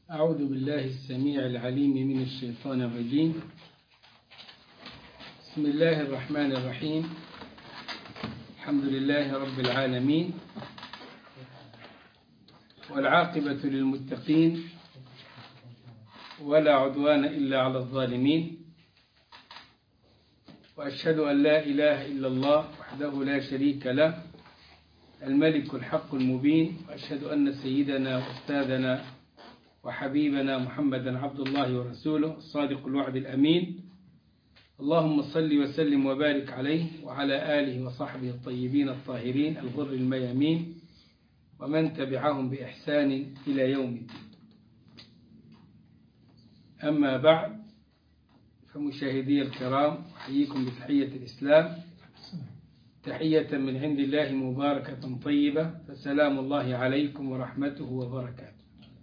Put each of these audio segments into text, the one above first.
أعوذ بالله السميع العليم من الشيطان الرجيم. بسم الله الرحمن الرحيم. الحمد لله رب العالمين، والعاقبة للمتقين، ولا عدوان إلا على الظالمين، وأشهد أن لا إله إلا الله وحده لا شريك له الملك الحق المبين، وأشهد أن سيدنا وأستاذنا وحبيبنا محمدا عبد الله ورسوله الصادق الوعد الأمين. اللهم صل وسلم وبارك عليه وعلى آله وصحبه الطيبين الطاهرين الغر الميامين، ومن تبعهم بإحسان إلى يوم الدين. أما بعد، فمشاهدي الكرام، أحييكم بتحية الإسلام، تحية من عند الله مباركة طيبة، فسلام الله عليكم ورحمته وبركاته.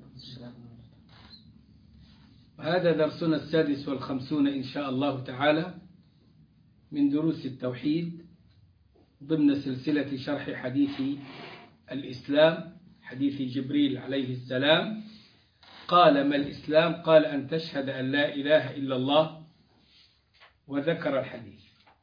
وهذا درسنا 56 إن شاء الله تعالى من دروس التوحيد ضمن سلسلة شرح حديث الإسلام، حديث جبريل عليه السلام. قال: ما الإسلام؟ قال: أن تشهد أن لا إله إلا الله، وذكر الحديث.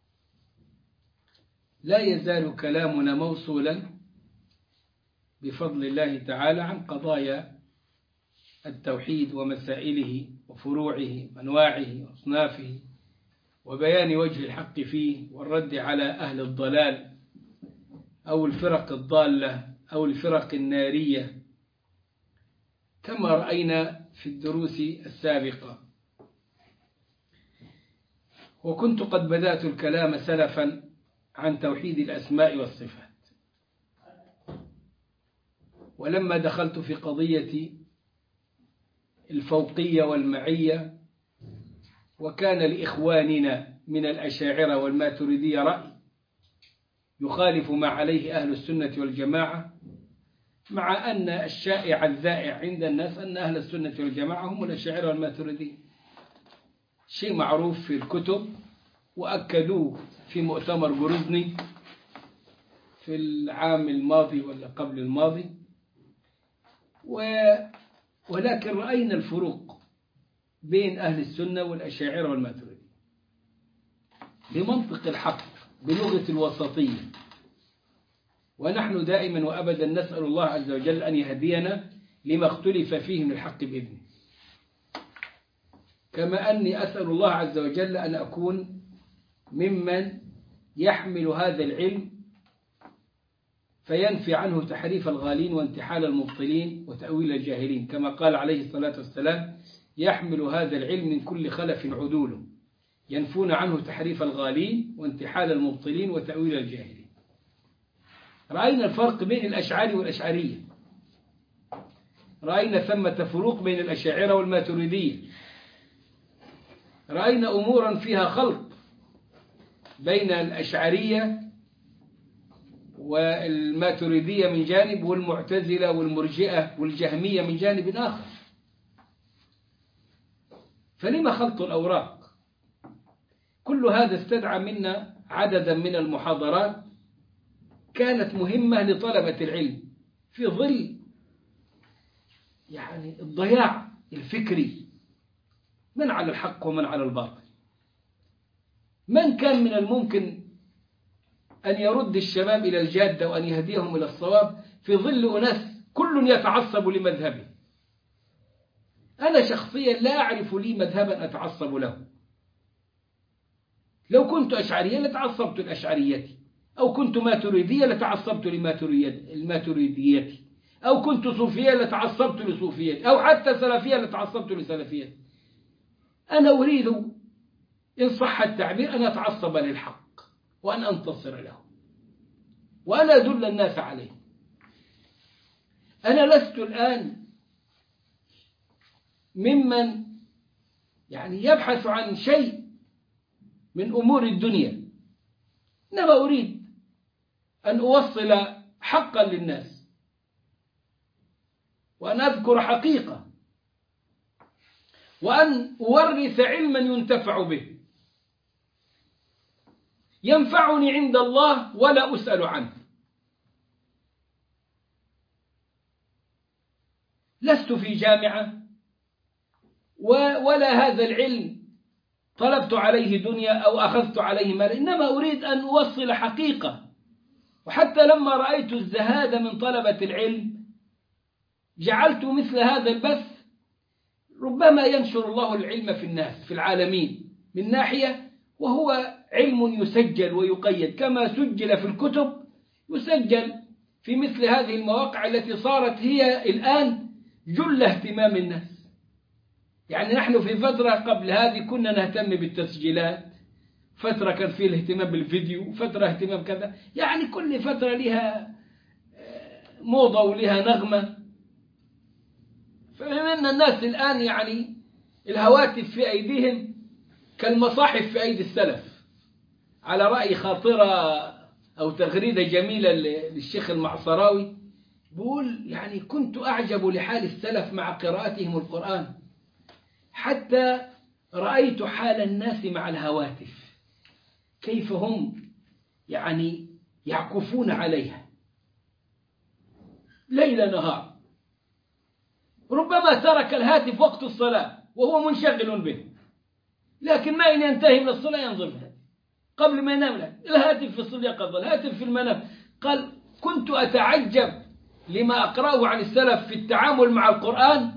لا يزال كلامنا موصولا بفضل الله تعالى عن قضايا التوحيد ومسائله وفروعه وأنواعه وأصنافه، وبيان وجه الحق فيه، والرد على أهل الضلال أو الفرق الضالة أو الفرق النارية، كما رأينا في الدروس السابقة. وكنت قد بدأت الكلام سلفا عن توحيد الأسماء والصفات، ولما دخلت في قضية الفوقية والمعية، وكان لإخواننا من الأشاعرة والماتريدية رأي يخالف ما عليه أهل السنة والجماعة، مع أن الشائع الذائع عند الناس أن أهل السنة والجماعة هم الأشاعرة والماتريدية، شيء معروف في الكتب، وأكدوه في مؤتمر جروزني في العام الماضي ولا قبل الماضي. ولكن رأينا الفروق بين أهل السنة والأشاعرة والماتريدية بمنطق الحق، بلغة الوسطية. ونحن دائما وأبدا نسأل الله عز وجل أن يهدينا لما اختلف فيه من الحق بإذنه، كما أني أسأل الله عز وجل أن أكون ممن يحمل هذا العلم فينفي عنه تحريف الغالين وانتحال المبطلين وتأويل الجاهلين، كما قال عليه الصلاة والسلام: يحمل هذا العلم من كل خلف عدول ينفون عنه تحريف الغالين وانتحال المبطلين وتأويل الجاهلين. رأينا الفرق بين الأشعري والأشعرية، رأينا ثمة فروق بين الأشاعرة والماتريدية، رأينا أمورا فيها خلط بين الأشعرية والماتريدية من جانب، والمعتزلة والمرجئة والجهمية من جانب آخر. فلما خلط الأوراق؟ كل هذا استدعى منا عددا من المحاضرات كانت مهمة لطلبة العلم في ظل الضياع الفكري، من على الحق ومن على الباطل. من كان من الممكن أن يرد الشباب إلى الجادة وأن يهديهم إلى الصواب في ظل أناس كل يتعصب لمذهبه؟ أنا شخصيا لا أعرف لي مذهبا أتعصب له. لو كنت أشعريا لتعصبت لأشعريتي، أو كنت ماتريدية لتعصبت لماتريديتي، أو كنت صوفية لتعصبت لصوفيتي، أو حتى سلفية لتعصبت لسلفيتي. أنا أريد إن صح التعبير أن أتعصب للحق وأن أنتصر له وأن أدل الناس عليه. أنا لست الآن ممن يبحث عن شيء من أمور الدنيا، إنما أريد أن أوصل حقا للناس، وأن أذكر حقيقة، وأن أورث علما ينتفع به ينفعني عند الله ولا أسأل عنه. لست في جامعة ولا هذا العلم طلبت عليه دنيا أو أخذت عليه مال، إنما أريد أن أوصل حقيقة. وحتى لما رأيت الزهاد من طلبة العلم جعلت مثل هذا البث ربما ينشر الله العلم في الناس في العالمين من ناحية، وهو علم يسجل ويقيد كما سجل في الكتب، يسجل في مثل هذه المواقع التي صارت هي الآن جل اهتمام الناس. يعني نحن في فترة قبل هذه كنا نهتم بالتسجيلات، فترة كان فيه الاهتمام بالفيديو، فترة اهتمام كذا، يعني كل فترة لها موضة ولها نغمة. فمن الناس الآن يعني الهواتف في أيديهم كالمصاحف في أيدي السلف، على رأي خاطرة أو تغريدة جميلة للشيخ المعصراوي، بقول يعني كنت أعجب لحال السلف مع قراءتهم القرآن، حتى رأيت حال الناس مع الهواتف كيف هم يعني يعكفون عليها ليل نهار. ربما ترك الهاتف وقت الصلاة وهو منشغل به، لكن ما إن ينتهي من الصلاة ينظر فيها قبل ما ينام له الهاتف في الصلاة يقظة، الهاتف في المنام. قال كنت أتعجب لما أقرأه عن السلف في التعامل مع القرآن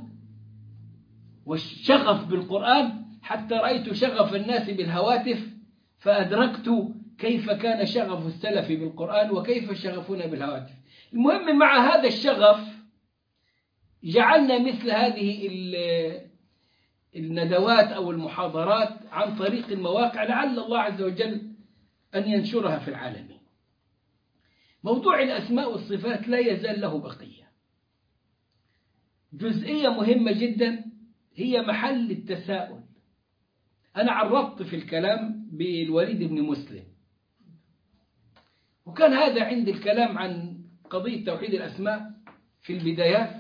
والشغف بالقرآن، حتى رأيت شغف الناس بالهواتف فأدركت كيف كان شغف السلف بالقرآن وكيف شغفنا بالهواتف. المهم مع هذا الشغف جعلنا مثل هذه الندوات أو المحاضرات عن طريق المواقع، لعل الله عز وجل أن ينشرها في العالمين. موضوع الأسماء والصفات لا يزال له بقية، جزئية مهمة جدا هي محل التساؤل. أنا عرضت في الكلام بالوليد بن مسلم، وكان هذا عندي الكلام عن قضية توحيد الأسماء في البدايات،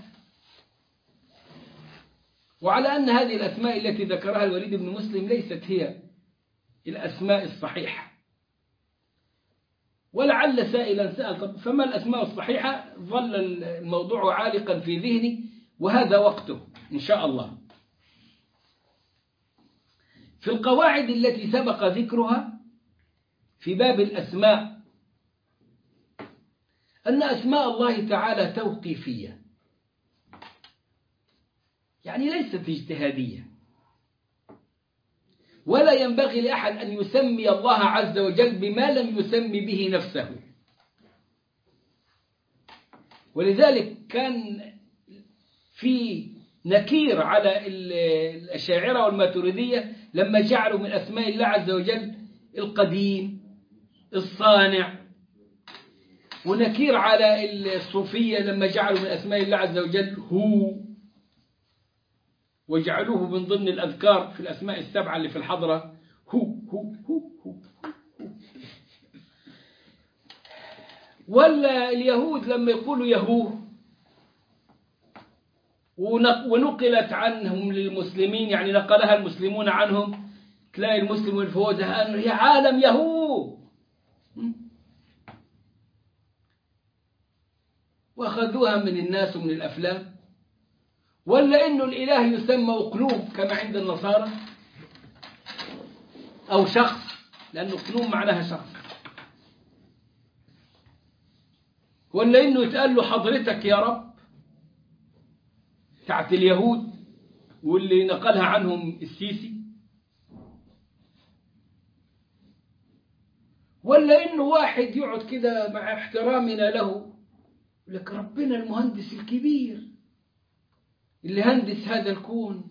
وعلى أن هذه الأسماء التي ذكرها الوليد بن مسلم ليست هي الأسماء الصحيحة. ولعل سائلا سأل طب فما الأسماء الصحيحة؟ ظل الموضوع عالقا في ذهني، وهذا وقته إن شاء الله. في القواعد التي سبق ذكرها في باب الأسماء أن أسماء الله تعالى توقيفية، يعني ليست اجتهادية، ولا ينبغي لأحد أن يسمي الله عز وجل بما لم يسمي به نفسه. ولذلك كان في نكير على الأشاعرة والماتريدية لما جعلوا من أسماء الله عز وجل القديم الصانع، ونكير على الصوفية لما جعلوا من أسماء الله عز وجل هو، وجعلوه من ضمن الأذكار في الأسماء السبعة اللي في الحضرة هو. ولا اليهود لما يقولوا يهوه ونقلت عنهم للمسلمين، يعني نقلها المسلمون عنهم، تلاقي المسلم والفوزة يا عالم يهو، وأخذوها من الناس ومن الأفلام. ولا إنه الإله يسمى أقلوم كما عند النصارى، أو شخص، لأنه أقلوم معناها شخص. ولا إنه يتقال له حضرتك يا رب بتاعت اليهود واللي نقلها عنهم السيسي. ولا إنه واحد يقعد كده مع احترامنا له لك ربنا المهندس الكبير اللي هندس هذا الكون،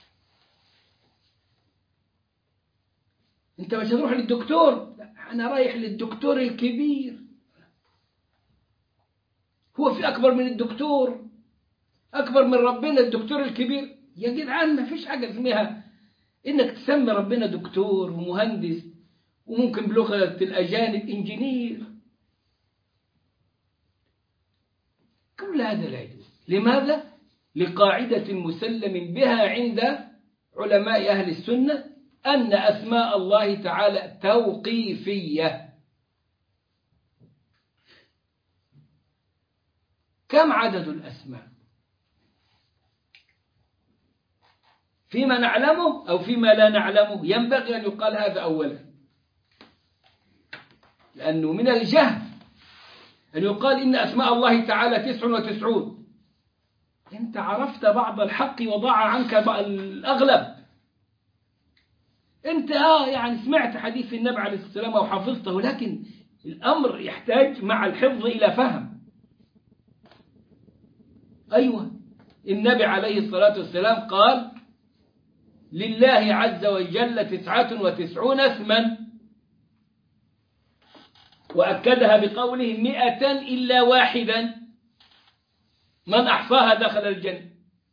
انت مش هتروح للدكتور، لا انا رايح للدكتور الكبير. هو في اكبر من الدكتور؟ اكبر من ربنا الدكتور الكبير؟ يا جدعان ما فيش حاجه اسمها انك تسمي ربنا دكتور ومهندس، وممكن بلغه الاجانب انجينير. كل هذا لا يجوز. لماذا؟ لقاعدة مسلم بها عند علماء أهل السنة أن أسماء الله تعالى توقيفية. كم عدد الأسماء؟ فيما نعلمه أو فيما لا نعلمه، ينبغي أن يقال هذا أولا، لأنه من الجهل أن يقال إن أسماء الله تعالى 99. أنت عرفت بعض الحق وضاع عنك الأغلب. أنت يعني سمعت حديث النبي عليه الصلاة والسلام وحفظته، لكن الأمر يحتاج مع الحفظ إلى فهم. أيوة، النبي عليه الصلاة والسلام قال: لله عز وجل 99 اسما، وأكدها بقوله 100 إلا واحدا من أحصاها دخل الجنة.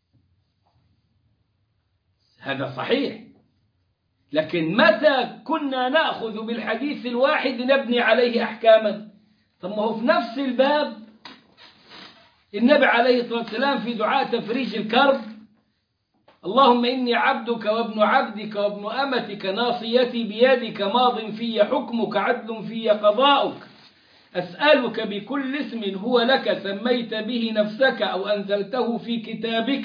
هذا صحيح، لكن متى كنا نأخذ بالحديث الواحد نبني عليه أحكاما؟ طب ما هو في نفس الباب النبي عليه الصلاة والسلام في دعاء تفريج الكرب: اللهم إني عبدك وابن عبدك وابن أمتك ناصيتي بيدك ماض في حكمك عدل في قضاؤك أسألك بكل اسم هو لك سميت به نفسك أو أنزلته في كتابك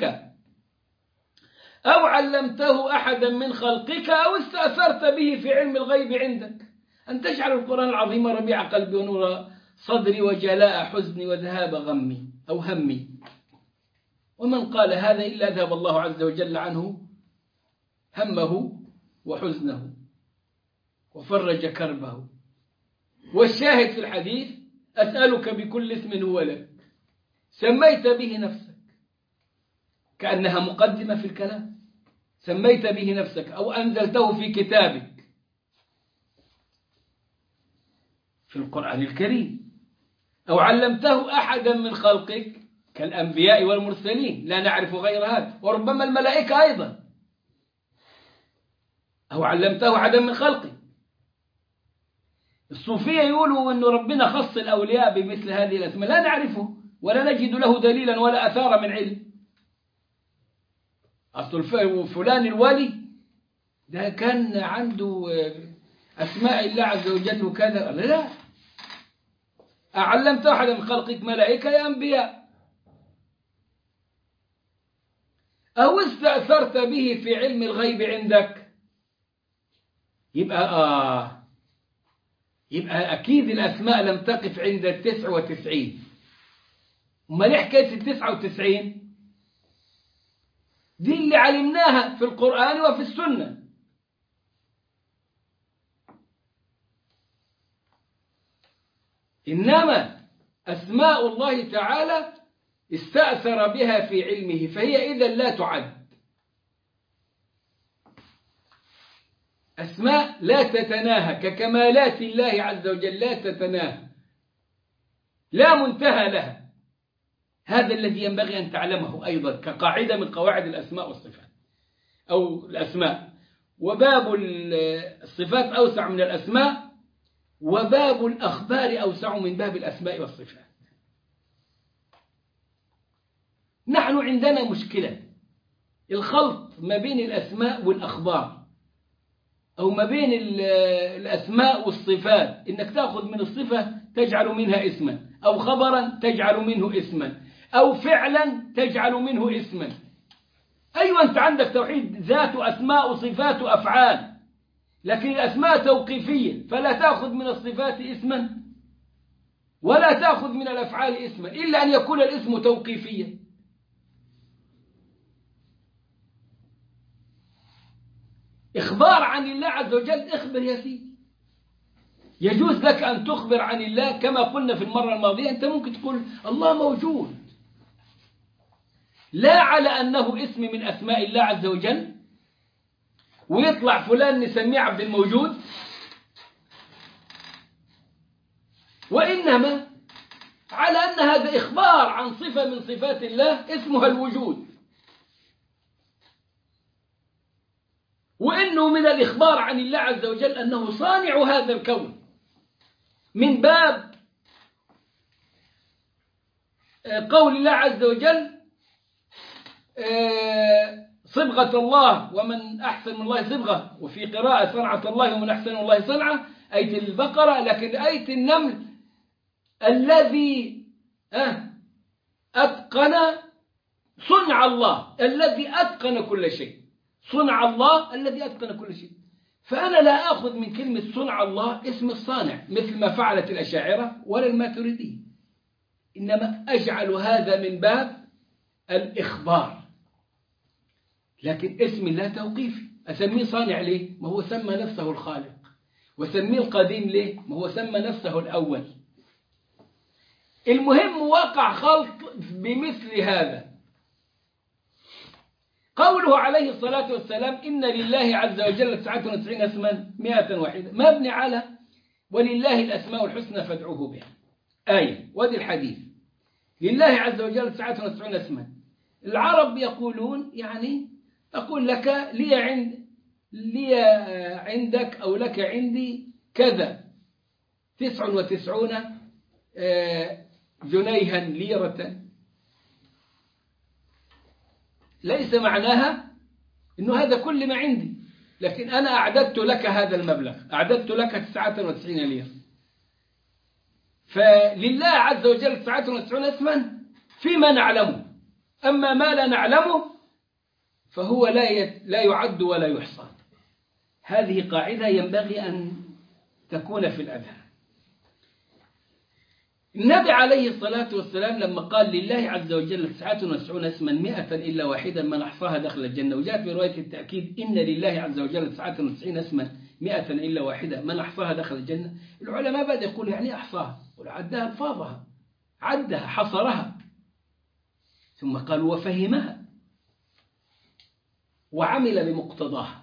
أو علمته أحدا من خلقك أو استأثرت به في علم الغيب عندك أن تجعل القرآن العظيم ربيع قلبي ونور صدري وجلاء حزني وذهاب غمي أو همي. ومن قال هذا إلا ذهب الله عز وجل عنه همه وحزنه وفرج كربه. والشاهد في الحديث: أسألك بكل اسم هو لك سميت به نفسك، كأنها مقدمة في الكلام، سميت به نفسك أو أنزلته في كتابك في القرآن الكريم أو علمته أحدا من خلقك كالأنبياء والمرسلين، لا نعرف غير هذا، وربما الملائكة أيضا، أو علمته أحدا من خلقك. الصوفية يقولوا أن ربنا خص الأولياء بمثل هذه الأسماء، لا نعرفه ولا نجد له دليلا ولا أثار من علم. أصل فلان الولي ده كان عنده أسماء الله عز وجل وكذا، لا. أعلمت أحدا من خلقك ملائكة يا أنبياء، أو استأثرت به في علم الغيب عندك، يبقى أكيد الأسماء لم تقف عند 99. أمال إيه حكاية 99 دي اللي علمناها في القرآن وفي السنة. إنما أسماء الله تعالى استأثر بها في علمه، فهي إذا لا تعد. أسماء لا تتناهى ككمالات الله عز وجل، لا تتناهى، لا منتهى لها. هذا الذي ينبغي أن تعلمه أيضا كقاعدة من قواعد الأسماء والصفات أو الأسماء. وباب الصفات أوسع من الأسماء، وباب الأخبار أوسع من باب الأسماء والصفات. نحن عندنا مشكلة الخلط ما بين الأسماء والأخبار، أو ما بين الأسماء والصفات، إنك تأخذ من الصفة تجعل منها اسما، أو خبرا تجعل منه اسما، أو فعلا تجعل منه اسما. أيوة، أنت عندك توحيد ذات أسماء وصفات وأفعال، لكن الأسماء توقيفية، فلا تأخذ من الصفات اسما ولا تأخذ من الأفعال اسما، إلا أن يكون الاسم توقيفيا. إخبار عن الله عز وجل، اخبر يا سيدي. يجوز لك أن تخبر عن الله كما قلنا في المرة الماضية. أنت ممكن تقول الله موجود، لا على أنه اسم من أسماء الله عز وجل ويطلع فلان نسميه عبد الموجود، وإنما على أن هذا إخبار عن صفة من صفات الله اسمها الوجود، وإنه من الإخبار عن الله عز وجل أنه صانع هذا الكون، من باب قول الله عز وجل صبغة الله ومن أحسن من الله صبغة، وفي قراءة صنعة الله ومن أحسن من الله صنعة، آية البقرة. لكن آية النمل الذي أتقن صنع الله، الذي أتقن كل شيء، صنع الله الذي أتقن كل شيء. فأنا لا أخذ من كلمة صنع الله اسم الصانع مثل ما فعلت الأشاعرة ولا الماتريدية، إنما أجعل هذا من باب الإخبار، لكن اسم لا توقيفي. أسميه صانع ليه؟ ما هو سمى نفسه الخالق. وسميه القديم ليه؟ ما هو سمى نفسه الأول. المهم وقع خلط بمثل هذا. قوله عليه الصلاة والسلام إن لله عز وجل 99 اسما 101 مبني على ولله الأسماء الحسنى فادعوه بها، آية. ودي الحديث لله عز وجل 99 اسما. العرب يقولون يعني أقول لك لي عندك أو لك عندي كذا 99 جنيها ليرة. ليس معناها إنه هذا كل ما عندي، لكن أنا أعددت لك هذا المبلغ، أعددت لك 99 ليرة. فلله عز وجل 99 اسما فيما نعلمه، أما ما لا نعلمه فهو لا يعد ولا يحصى. هذه قاعدة ينبغي أن تكون في الأذهان. النبي عليه الصلاة والسلام لما قال لله عز وجل 99 اسما 100 إلا واحدا من أحصاها دخل الجنة، وجاءت في رواية التأكيد إن لله عز وجل 99 اسما 100 إلا واحدا من أحصاها دخل الجنة. العلماء بدأ يقول يعني أحصاها، عدها ألفاظها، عدها حصرها، ثم قال وفهمها وعمل بمقتضاها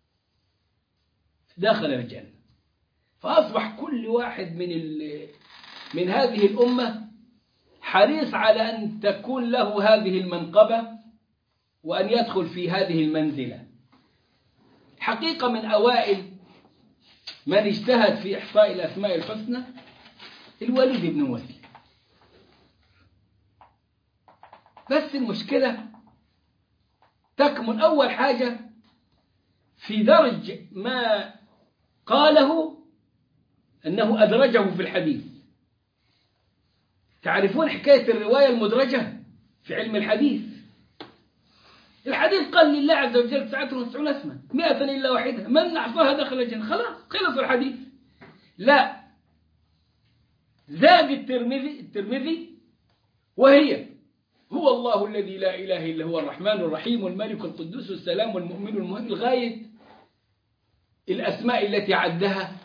دخل الجنة. فأصبح كل واحد من هذه الأمة حريص على أن تكون له هذه المنقبة وأن يدخل في هذه المنزلة. حقيقة من أوائل من اجتهد في إحصاء الأسماء الحسنى الوليد بن مسلم. بس المشكلة تكمن أول حاجة في درج ما قاله أنه أدرجه في الحديث. تعرفون حكاية الرواية المدرجة في علم الحديث؟ الحديث قال لله عز وجل 99 اسما 100 إلا واحدة من أحصاها دخل الجنة، خلاص خلص الحديث. لا، زاد الترمذي وهي هو الله الذي لا إله إلا هو الرحمن الرحيم والملك القدوس السلام والمؤمن المهيمن لغاية الأسماء التي عدها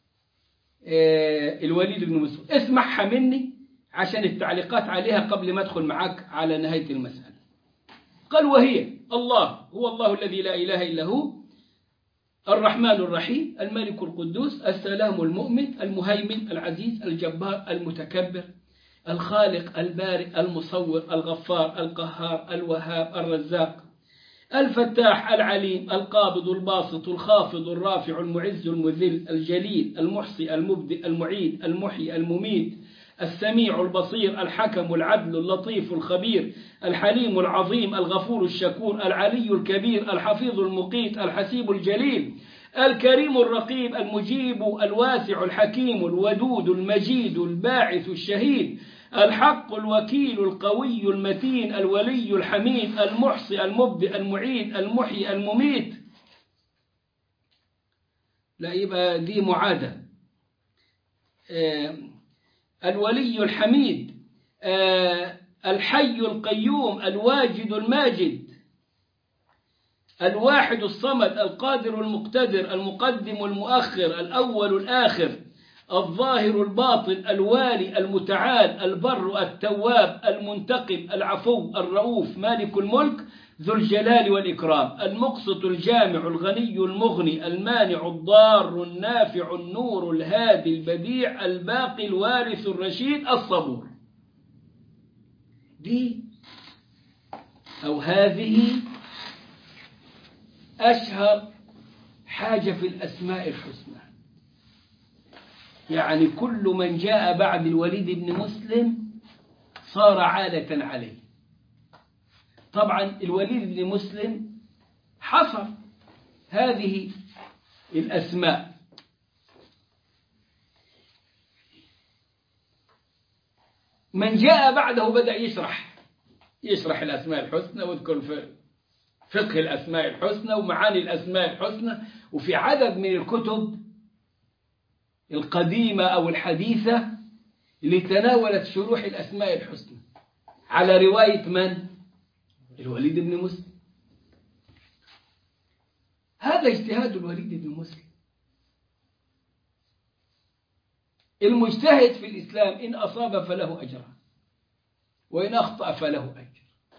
الوليد بن مسلم. اسمعها مني عشان التعليقات عليها قبل ما أدخل معك على نهاية المسألة. قال وهي الله هو الله الذي لا إله إلا هو الرحمن الرحيم الملك القدوس السلام المؤمن المهيمن العزيز الجبار المتكبر الخالق البارئ المصور الغفار القهار الوهاب الرزاق الفتاح العليم القابض الباسط الخافض الرافع المعز المذل الجليل المحصي المبدئ المعيد المحيي المميت السميع البصير الحكم العدل اللطيف الخبير الحليم العظيم الغفور الشكور العلي الكبير الحفيظ المقيت الحسيب الجليل الكريم الرقيب المجيب الواسع الحكيم الودود المجيد الباعث الشهيد الحق الوكيل القوي المتين الولي الحميد المحصي المبدئ المعيد المحيي المميت. لا يبقى دي معادة. الولي الحميد الحي القيوم الواجد الماجد الواحد الصمد القادر المقتدر المقدم المؤخر الأول الآخر الظاهر الباطن الوالي المتعال البر التواب المنتقم العفو الرؤوف مالك الملك ذو الجلال والإكرام المقسط الجامع الغني المغني المانع الضار النافع النور الهادي البديع الباقي الوارث الرشيد الصبور. دي أو هذه أشهر حاجة في الأسماء الحسنى. يعني كل من جاء بعد الوليد بن مسلم صار عادة عليه. طبعا الوليد بن مسلم حصر هذه الأسماء. من جاء بعده بدأ يشرح الأسماء الحسنى ويذكر فقه الأسماء الحسنى ومعاني الأسماء الحسنى، وفي عدد من الكتب القديمة أو الحديثة اللي تناولت شروح الأسماء الحسنى على رواية من؟ الوليد بن مسلم. هذا اجتهاد الوليد بن مسلم. المجتهد في الإسلام إن أصاب فله أجران وإن أخطأ فله أجر.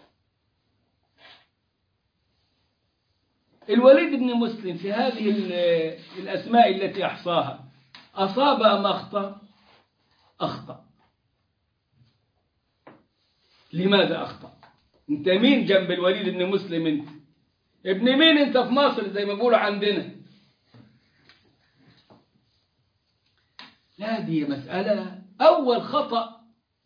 الوليد بن مسلم في هذه الأسماء التي أحصاها أصاب أم أخطأ؟ أخطأ. لماذا أخطأ؟ أنت مين جنب الوليد بن مسلم؟ أنت ابن مين أنت في مصر زي ما بيقولوا عندنا؟ لا، دي مسألة. أول خطأ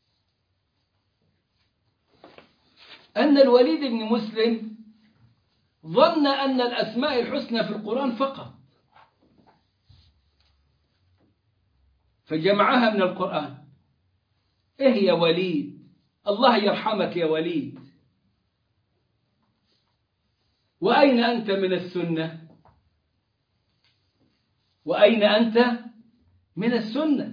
أن الوليد بن مسلم ظن أن الأسماء الحسنى في القرآن فقط، فجمعها من القرآن. إيه يا وليد؟ الله يرحمك يا وليد، وأين أنت من السنة؟ وأين أنت من السنة؟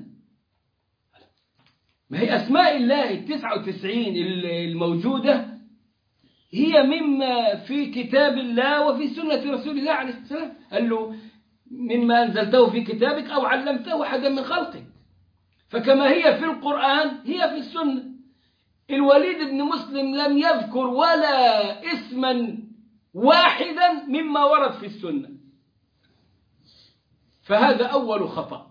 ما هي أسماء الله 99 الموجودة هي مما في كتاب الله وفي سنة رسول الله عليه السلام. قال له مما أنزلته في كتابك أو علمته أحدا من خلقك، فكما هي في القرآن هي في السنة. الوليد بن مسلم لم يذكر ولا اسما واحدا مما ورد في السنة، فهذا أول خطأ.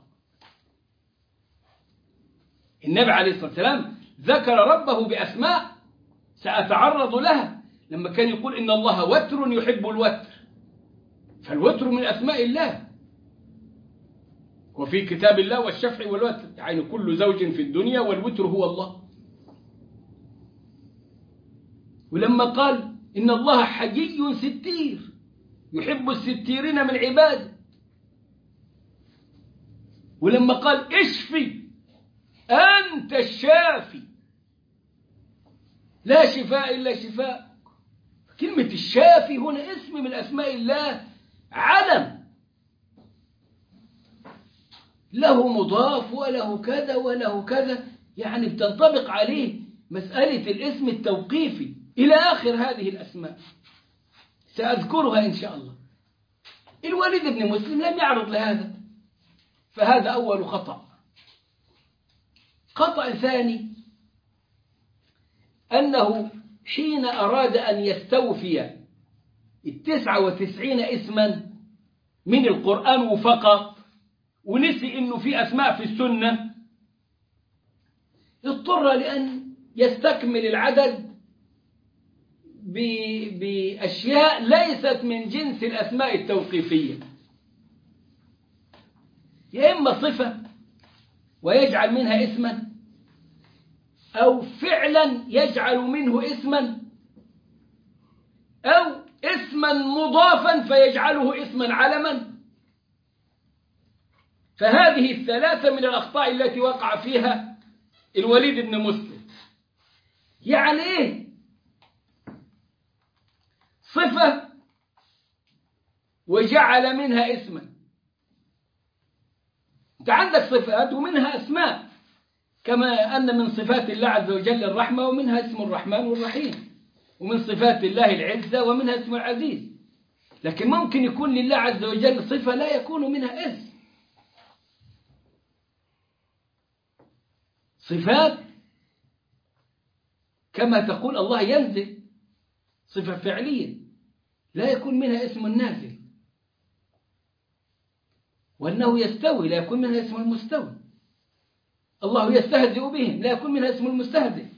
النبي عليه الصلاة والسلام ذكر ربه بأسماء سأتعرض لها، لما كان يقول إن الله وتر يحب الوتر، فالوتر من أسماء الله، وفي كتاب الله والشفع والوتر، يعني كل زوج في الدنيا والوتر هو الله. ولما قال إن الله حجي ستير يحب الستيرين من عباده، ولما قال اشفي أنت الشافي لا شفاء إلا شفاء، كلمة الشافي هنا اسم من أسماء الله، علم له مضاف وله كذا وله كذا، يعني بتنطبق عليه مسألة الاسم التوقيفي إلى آخر هذه الأسماء سأذكرها إن شاء الله. الوليد بن مسلم لم يعرض لهذا، فهذا أول خطأ. خطأ ثاني أنه حين أراد أن يستوفي 99 اسما من القرآن فقط ونسي أنه في أسماء في السنة، اضطر لأن يستكمل العدد بأشياء ليست من جنس الأسماء التوقيفية، يا إما صفة ويجعل منها اسما، أو فعلا يجعل منه اسما، أو اسما مضافا فيجعله اسما علما. فهذه الثلاثة من الأخطاء التي وقع فيها الوليد بن مسلم. يعني إيه صفة وجعل منها اسما؟ أنت عندك صفات ومنها أسماء، كما أن من صفات الله عز وجل الرحمة ومنها اسم الرحمن والرحيم، ومن صفات الله العزة ومنها اسم العزيز، لكن ممكن يكون لله عز وجل صفة لا يكون منها اسم. صفات كما تقول الله ينزل، صفة فعلية لا يكون منها اسم النازل، وأنه يستوي لا يكون منها اسم المستوي، الله يستهزئ بهم لا يكون منها اسم المستهزئ.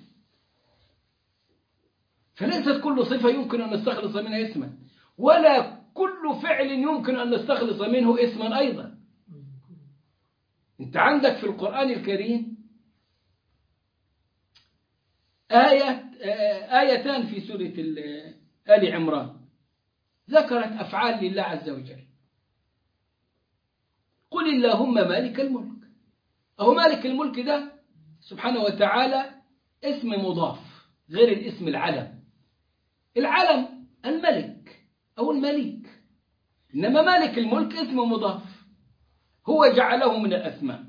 فليست كل صفة يمكن أن نستخلص منها اسما، ولا كل فعل يمكن أن نستخلص منه اسما أيضا. أنت عندك في القرآن الكريم آيتان في سورة آل عمران ذكرت أفعال لله عز وجل. قل اللهم مالك الملك، أهو مالك الملك ده سبحانه وتعالى اسم مضاف غير الاسم العلم. العلم الملك، أو الملك. إنما مالك الملك اسم مضاف، هو جعله من الأسماء،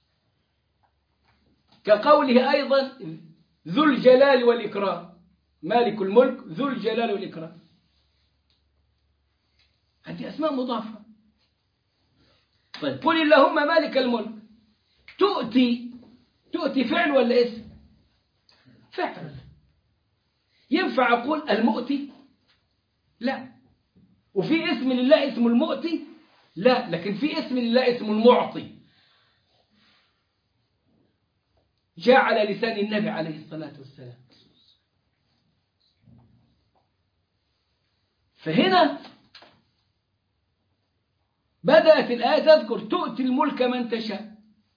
كقوله أيضا ذو الجلال والإكرام. مالك الملك ذو الجلال والإكرام، هذه أسماء مضافة. طيب قل اللهم مالك الملك، تؤتي فعل ولا اسم؟ فعل. ينفع أقول المؤتي؟ لا. وفي اسم لله اسم المؤتي؟ لا. لكن في اسم لله اسم المعطي، جاء على لسان النبي عليه الصلاة والسلام. فهنا بدأت الآية تذكر تؤتي الملك من تشاء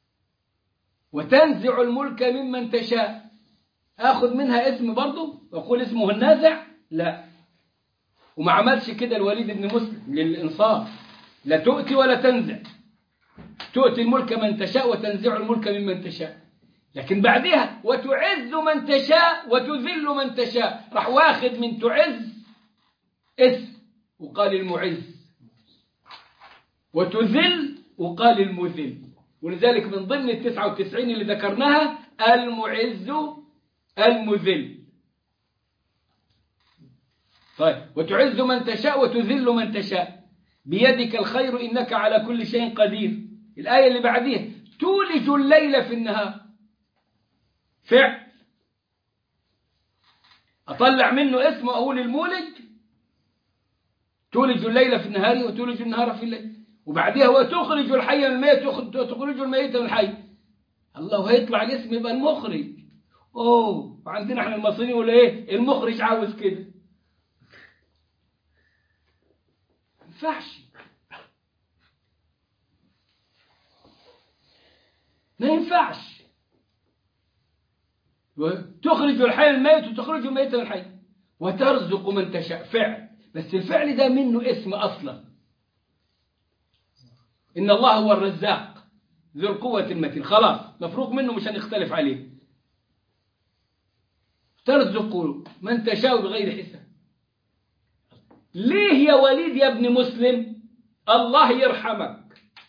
وتنزع الملك ممن تشاء. آخذ منها اسم برضه وأقول اسمه النازع؟ لا. وما عملش كده الوليد بن مسلم للإنصاف، لا تؤتي ولا تنزع. تؤتي الملك من تشاء وتنزع الملك ممن تشاء. لكن بعدها وتعز من تشاء وتذل من تشاء، راح واخد من تعز اسم وقال المعز، وتذل وقال المذل. ولذلك من ضمن 99 اللي ذكرناها المعز المذل. طيب وتعز من تشاء وتذل من تشاء بيدك الخير إنك على كل شيء قدير. الآية اللي بعديها تولج الليل في النهار، فعل، أطلع منه اسم وأقول المولج. تولج الليل في النهار وتولج النهار في الليل. وبعدها وتخرج الحي من الميت وتخرج الميت من الحي. الله هيطلع الاسم يبقى المخرج. وعندنا احنا المصريين ولا ايه؟ المخرج عاوز كده. ما ينفعش، ما ينفعش. تخرج الحي من الميت وتخرج الميت من الحي وترزق من تشاء، فعل، بس الفعل ده منه اسم أصلا. إن الله هو الرزاق ذو القوة المتين، خلاص مفروغ منه، مش هنختلف عليه. ترزق من تشاء بغير حساب. ليه يا وليد يا ابن مسلم الله يرحمك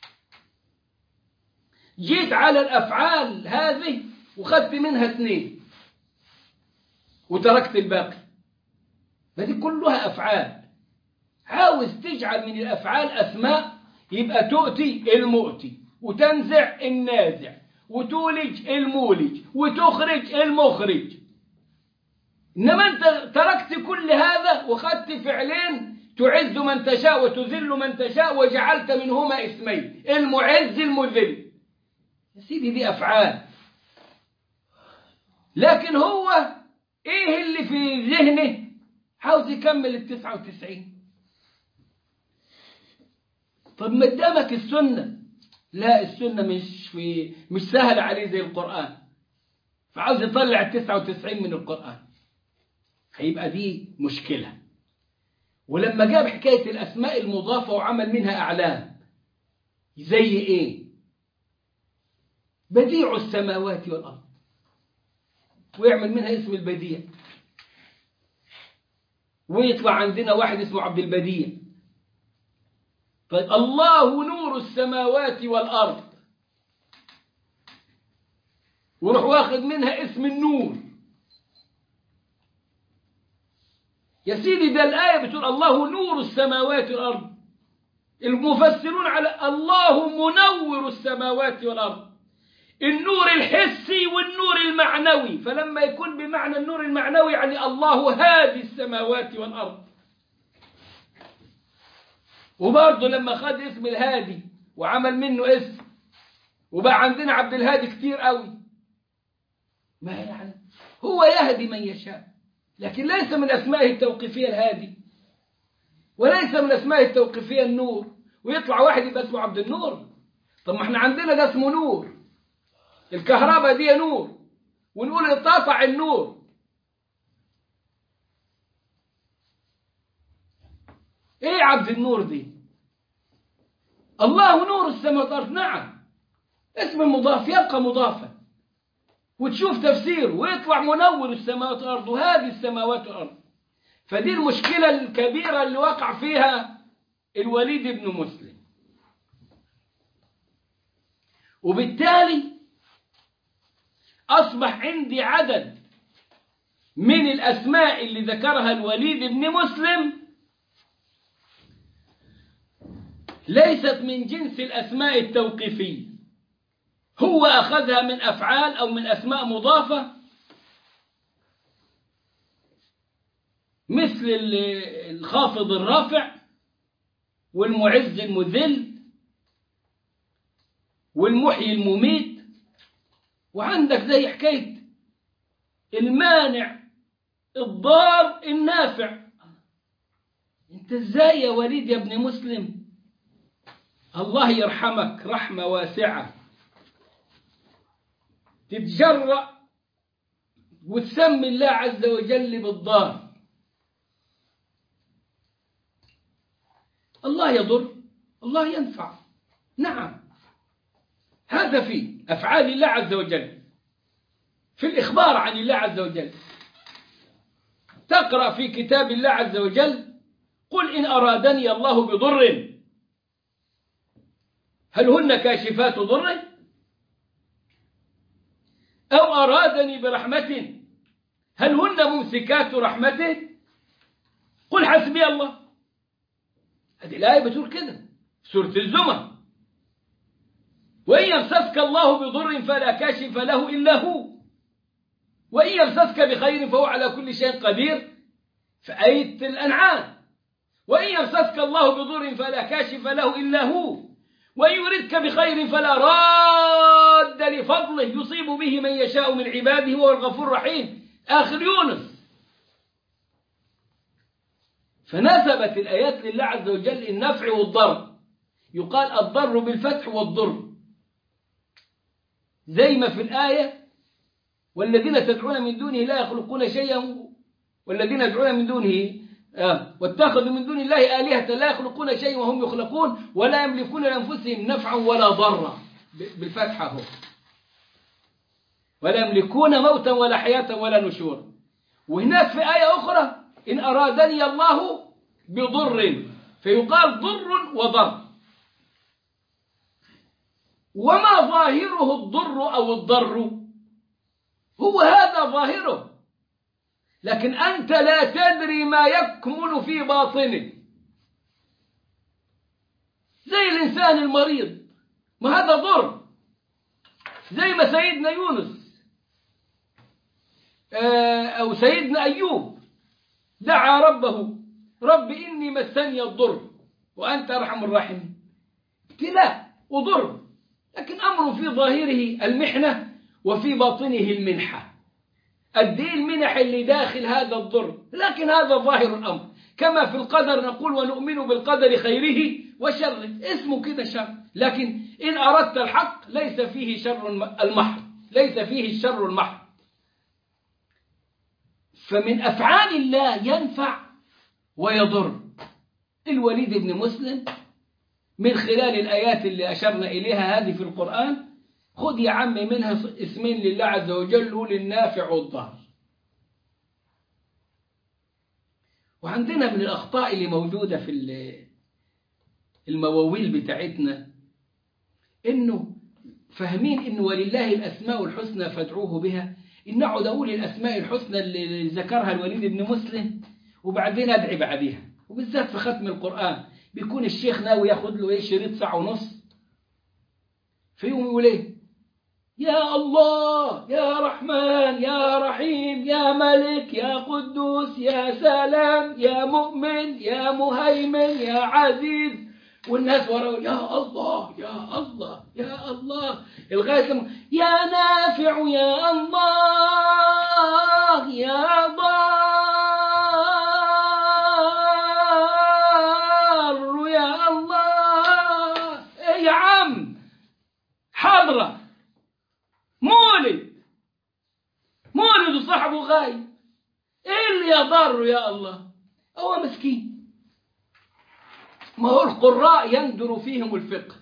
جيت على الأفعال هذه وخدت منها 2 وتركت الباقي؟ هذه كلها أفعال. عاوز تجعل من الأفعال أسماء، يبقى تؤتي المؤتي وتنزع النازع وتولج المولج وتخرج المخرج. إنما أنت تركت كل هذا وخدت فعلين، تعز من تشاء وتذل من تشاء، وجعلت منهما اسمين، المعز المذل. يا سيدي دي أفعال. لكن هو إيه اللي في ذهنه؟ عاوز يكمل 99. طب ما قدامك السنة، لا السنة مش سهل عليه زي القرآن، فعاوز يطلع 99 من القرآن، هيبقى دي مشكلة. ولما جاب حكاية الأسماء المضافة وعمل منها أعلام، زي إيه؟ بديع السماوات والأرض، ويعمل منها اسم البديع، ويطلع عندنا واحد اسمه عبد البديع. طيب الله نور السماوات والأرض، وروح واخد منها اسم النور. يا سيدي ده الآية بتقول الله نور السماوات والأرض، المفسرون على الله منور السماوات والأرض، النور الحسي والنور المعنوي. فلما يكون بمعنى النور المعنوي يعني الله هادي السماوات والأرض. وبرضه لما خد اسم الهادي وعمل منه اسم، وبقى عندنا عبد الهادي كتير قوي، ما يعني هو يهدي من يشاء، لكن ليس من أسمائه التوقيفية الهادي، وليس من أسمائه التوقيفية النور. ويطلع واحد يبقى اسمه عبد النور. طب ما احنا عندنا ده اسمه نور، الكهرباء دي نور، ونقول انقطع النور. ايه عبد النور دي؟ الله نور السماوات والارض، نعم اسم المضاف يبقى مضافا، وتشوف تفسيره ويطلع منور السماوات والارض وهذه السماوات والارض. فدي المشكلة الكبيرة اللي وقع فيها الوليد بن مسلم. وبالتالي أصبح عندي عدد من الأسماء اللي ذكرها الوليد بن مسلم ليست من جنس الأسماء التوقيفية، هو أخذها من أفعال أو من أسماء مضافة، مثل الخافض الرافع والمعز المذل والمحيي المميت. وعندك زي حكاية المانع الضار النافع. انت ازاي يا وليد يا ابن مسلم؟ الله يرحمك رحمة واسعة تتجرأ وتسمي الله عز وجل بالضار. الله يضر، الله ينفع. نعم، هذا في أفعال الله عز وجل، في الإخبار عن الله عز وجل. تقرأ في كتاب الله عز وجل: قل إن أرادني الله بضر هل هن كاشفات ضره أو أرادني برحمة هل هن ممسكات رحمته. قل حسبي الله. هذه الآية بتقول كده، سورة الزمر: وإن يمسسك الله بضر فلا كاشف له إلا هو وإن يمسسك بخير فهو على كل شيء قدير. في آية الأنعام: وإن يمسسك الله بضر فلا كاشف له إلا هو وإن يردك بخير فلا راد لفضله يصيب به من يشاء من عباده وهو الغفور الرحيم. آخر يونس. فنسبت الآيات لله عز وجل النفع والضر. يقال الضر بالفتح والضر، زي ما في الآية: والذين تدعون من دونه لا يخلقون شيئا والذين يدعون من دونه واتخذوا من دون الله آلهة لا يخلقون شيئا وهم يخلقون ولا يملكون لأنفسهم نفعا ولا ضرا، بالفتحة هو، ولا يملكون موتا ولا حياة ولا نشورا. وهناك في آية أخرى: إن أرادني الله بضر، فيقال ضر وضر. وما ظاهره الضر أو الضر، هو هذا ظاهره، لكن أنت لا تدري ما يكمن في باطنه. زي الإنسان المريض، ما هذا ضر. زي ما سيدنا يونس أو سيدنا أيوب دعا ربه: رب إني مسني الضر وأنت أرحم الراحمين. ابتلاء وضر، لكن أمر في ظاهره المحنة وفي باطنه المنحة. الدين المنح اللي داخل هذا الضر، لكن هذا ظاهر الأمر. كما في القدر نقول ونؤمن بالقدر خيره وشره، اسمه كده شر، لكن إن أردت الحق ليس فيه شر المحض، ليس فيه الشر المحض. فمن أفعال الله ينفع ويضر. الوليد بن مسلم من خلال الآيات اللي أشرنا إليها هذه في القرآن، خذ يا عم منها اسمين لله عز وجل، للنافع والضار. وعندنا من الأخطاء اللي موجودة في المواويل بتاعتنا إنه فاهمين إنه ولله الأسماء الحسنى فادعوه بها، إن أقعد أقول الأسماء الحسنى اللي ذكرها الوليد بن مسلم وبعدين أدعي بعديها. وبالذات في ختم القرآن بيكون الشيخ ناوي ياخد له شريط ساعة ونص، فيهم يقول إيه: يا الله يا رحمن يا رحيم يا ملك يا قدوس يا سلام يا مؤمن يا مهيمن يا عزيز، والناس وراه: يا الله يا الله يا الله، لغاية يا نافع يا الله يا ضار يا الله. إيه يا عم، حضرة مولد وصاحبه غايب، ايه اللي يضر يا الله؟ هو مسكين. ما هو القراء يندر فيهم الفقه،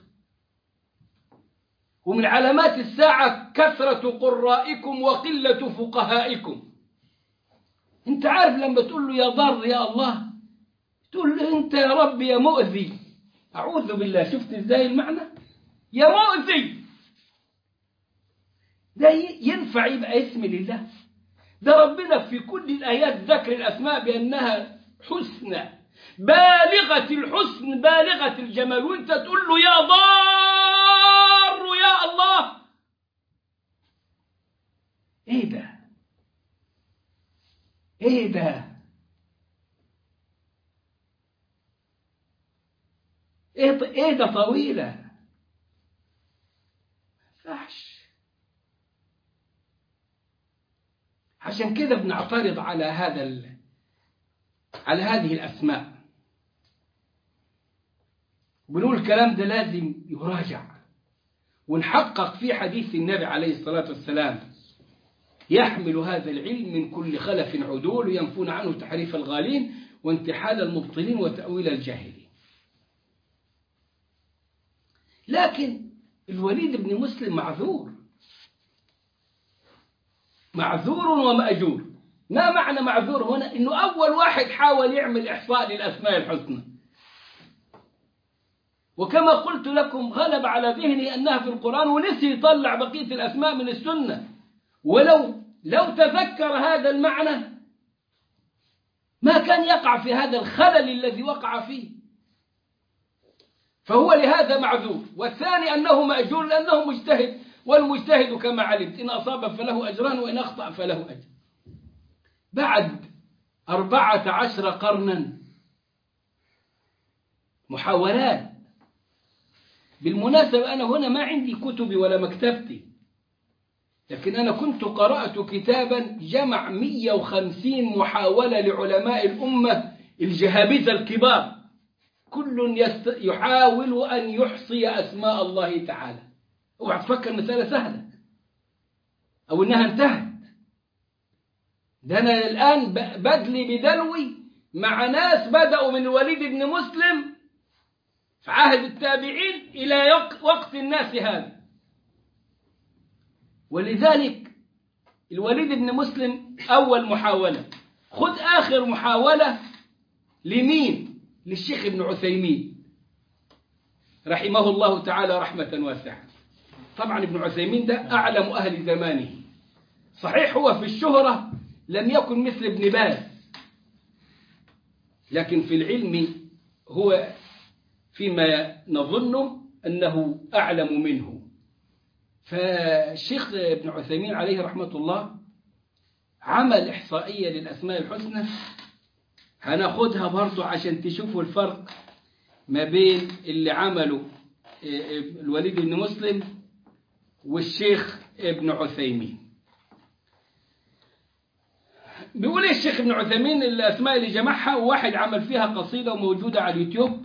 ومن علامات الساعة كثرة قرائكم وقلة فقهائكم. أنت عارف لما تقول له يا ضار يا الله، تقول له أنت يا رب يا مؤذي، أعوذ بالله. شفت إزاي المعنى؟ يا مؤذي، ده ينفع يبقى اسم لله؟ ده ربنا في كل الآيات ذكر الأسماء بأنها حسنى بالغة الحسن بالغة الجمال، وانت تقول له يا ضار يا الله. ايه ده؟ ايه ده؟ ايه ده طويلة؟ فحش. عشان كده بنعترض على على هذه الأسماء، بنقول الكلام ده لازم يراجع ونحقق في حديث النبي عليه الصلاة والسلام: يحمل هذا العلم من كل خلف عدول ينفون عنه تحريف الغالين وانتحال المبطلين وتأويل الجاهلين. لكن الوليد بن مسلم معذور ومأجور. ما معنى معذور هنا؟ إنه أول واحد حاول يعمل إحصاء للأسماء الحسنى، وكما قلت لكم غلب على ذهني أنها في القرآن، ونسي يطلع بقية الأسماء من السنة. لو تذكر هذا المعنى ما كان يقع في هذا الخلل الذي وقع فيه، فهو لهذا معذور. والثاني أنه مأجور لأنه مجتهد، والمجتهد كما علمت إن أصاب فله أجران وإن أخطأ فله أجر. بعد 14 قرنا محاولات. بالمناسبة أنا هنا ما عندي كتبي ولا مكتبتي، لكن أنا كنت قرأت كتابا جمع 150 محاولة لعلماء الأمة الجهابذة الكبار، كل يحاول أن يحصي أسماء الله تعالى. اوعى تفكر مسألة سهلة أو إنها انتهت. ده أنا الآن بدلي بدلوي مع ناس بدأوا من الوليد بن مسلم في عهد التابعين إلى وقت الناس هذا. ولذلك الوليد بن مسلم أول محاولة، خذ آخر محاولة لمين؟ للشيخ ابن عثيمين رحمه الله تعالى رحمة واسعة. طبعا ابن عثيمين ده أعلم أهل زمانه، صحيح هو في الشهرة لم يكن مثل ابن باز، لكن في العلم هو فيما نظن أنه أعلم منه. فالشيخ ابن عثيمين عليه رحمة الله عمل إحصائية للأسماء الحسنى، هناخدها برضو عشان تشوفوا الفرق ما بين اللي عمله الوليد بن مسلم والشيخ ابن عثيمين. بيقول الشيخ ابن عثيمين الأسماء اللي جمعها، وواحد عمل فيها قصيدة وموجودة على اليوتيوب: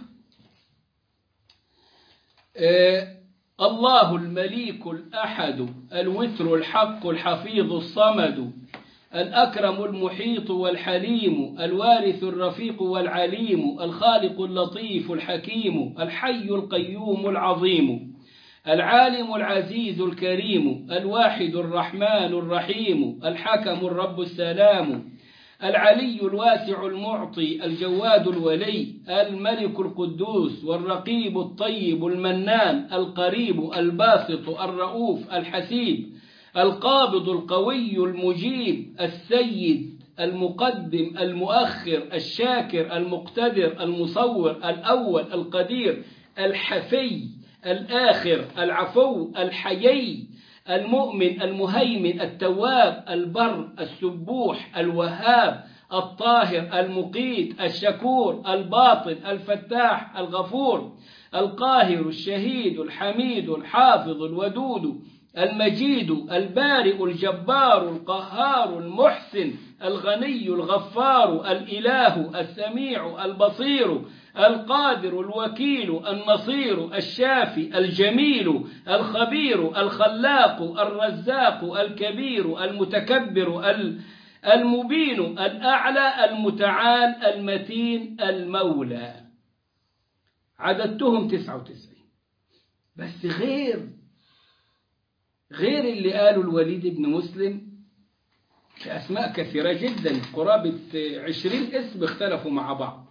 الله المليك الأحد الوتر الحق الحفيظ الصمد الأكرم المحيط والحليم الوارث الرفيق والعليم الخالق اللطيف الحكيم الحي القيوم العظيم العالم العزيز الكريم الواحد الرحمن الرحيم الحكم الرب السلام العلي الواسع المعطي الجواد الولي الملك القدوس والرقيب الطيب المنان القريب الباسط الرؤوف الحسيب القابض القوي المجيب السيد المقدم المؤخر الشاكر المقتدر المصور الأول القدير الحفي الآخر العفو الحيي المؤمن المهيمن التواب البر السبوح الوهاب الطاهر المقيت الشكور الباطن الفتاح الغفور القاهر الشهيد الحميد الحافظ الودود المجيد البارئ الجبار القهار المحسن الغني الغفار الإله السميع البصير القادر الوكيل النصير الشافي الجميل الخبير الخلاق الرزاق الكبير المتكبر المبين الأعلى المتعال المتين المولى. عددتهم 99. بس غير اللي قاله الوليد بن مسلم أسماء كثيرة جدا، قرابة 20 اسم اختلفوا مع بعض.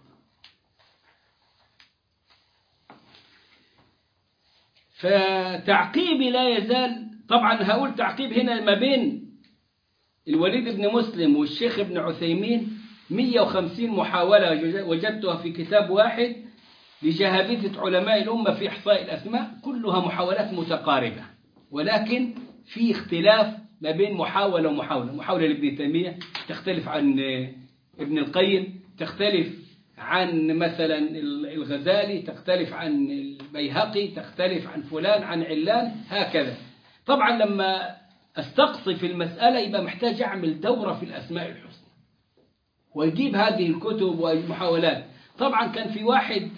فتعقيبي لا يزال، طبعا هقول تعقيب هنا ما بين الوليد بن مسلم والشيخ ابن عثيمين 150 محاولة وجدتها في كتاب واحد لجهابذة علماء الأمة في إحصاء الأسماء، كلها محاولات متقاربة، ولكن في اختلاف ما بين محاولة ومحاولة. محاولة لابن تيمية تختلف عن ابن القيم، تختلف عن مثلا الغزالي، تختلف عن البيهقي، تختلف عن فلان عن علان، هكذا. طبعا لما استقصي في المسألة يبقى محتاج أعمل دورة في الأسماء الحسنى ويجيب هذه الكتب والمحاولات. طبعا كان في واحد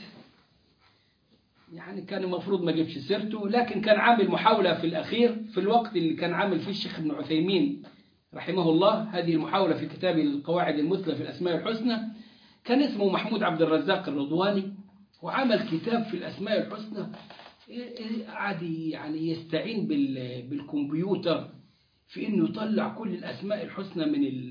يعني كان المفروض ما جيبش سيرته، لكن كان عامل محاولة في الأخير في الوقت اللي كان عامل فيه الشيخ ابن عثيمين رحمه الله هذه المحاولة في كتاب القواعد المثلى في الأسماء الحسنى. كان اسمه محمود عبد الرزاق الرضواني، وعمل كتاب في الأسماء الحسنى، قعد يعني يستعين بالكمبيوتر في إنه يطلع كل الأسماء الحسنى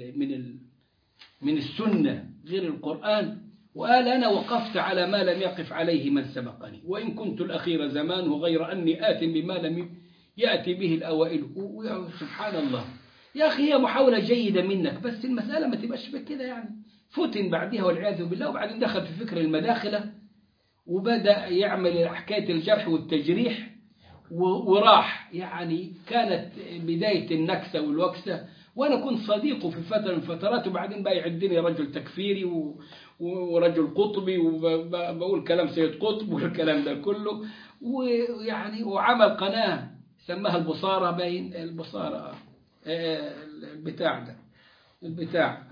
من السنة غير القرآن، وقال أنا وقفت على ما لم يقف عليه من سبقني، وإن كنت الأخير زمانه غير أني آت بما لم يأتي به الأوائل. سبحان الله يا أخي، هي محاولة جيدة منك، بس المسألة ما تبقاش بكده يعني. فتن بعدها والعياذ بالله، وبعدين دخل في فكر المداخلة وبدأ يعمل حكاية الجرح والتجريح وراح. يعني كانت بداية النكسة والوكسة، وأنا كنت صديقه في فترة من الفترات، وبعدين بقى يعدني رجل تكفيري ورجل قطبي، وبقول كلام سيد قطب والكلام ده كله، ويعني وعمل قناة سماها البصارة، باين البصارة البتاع ده البتاع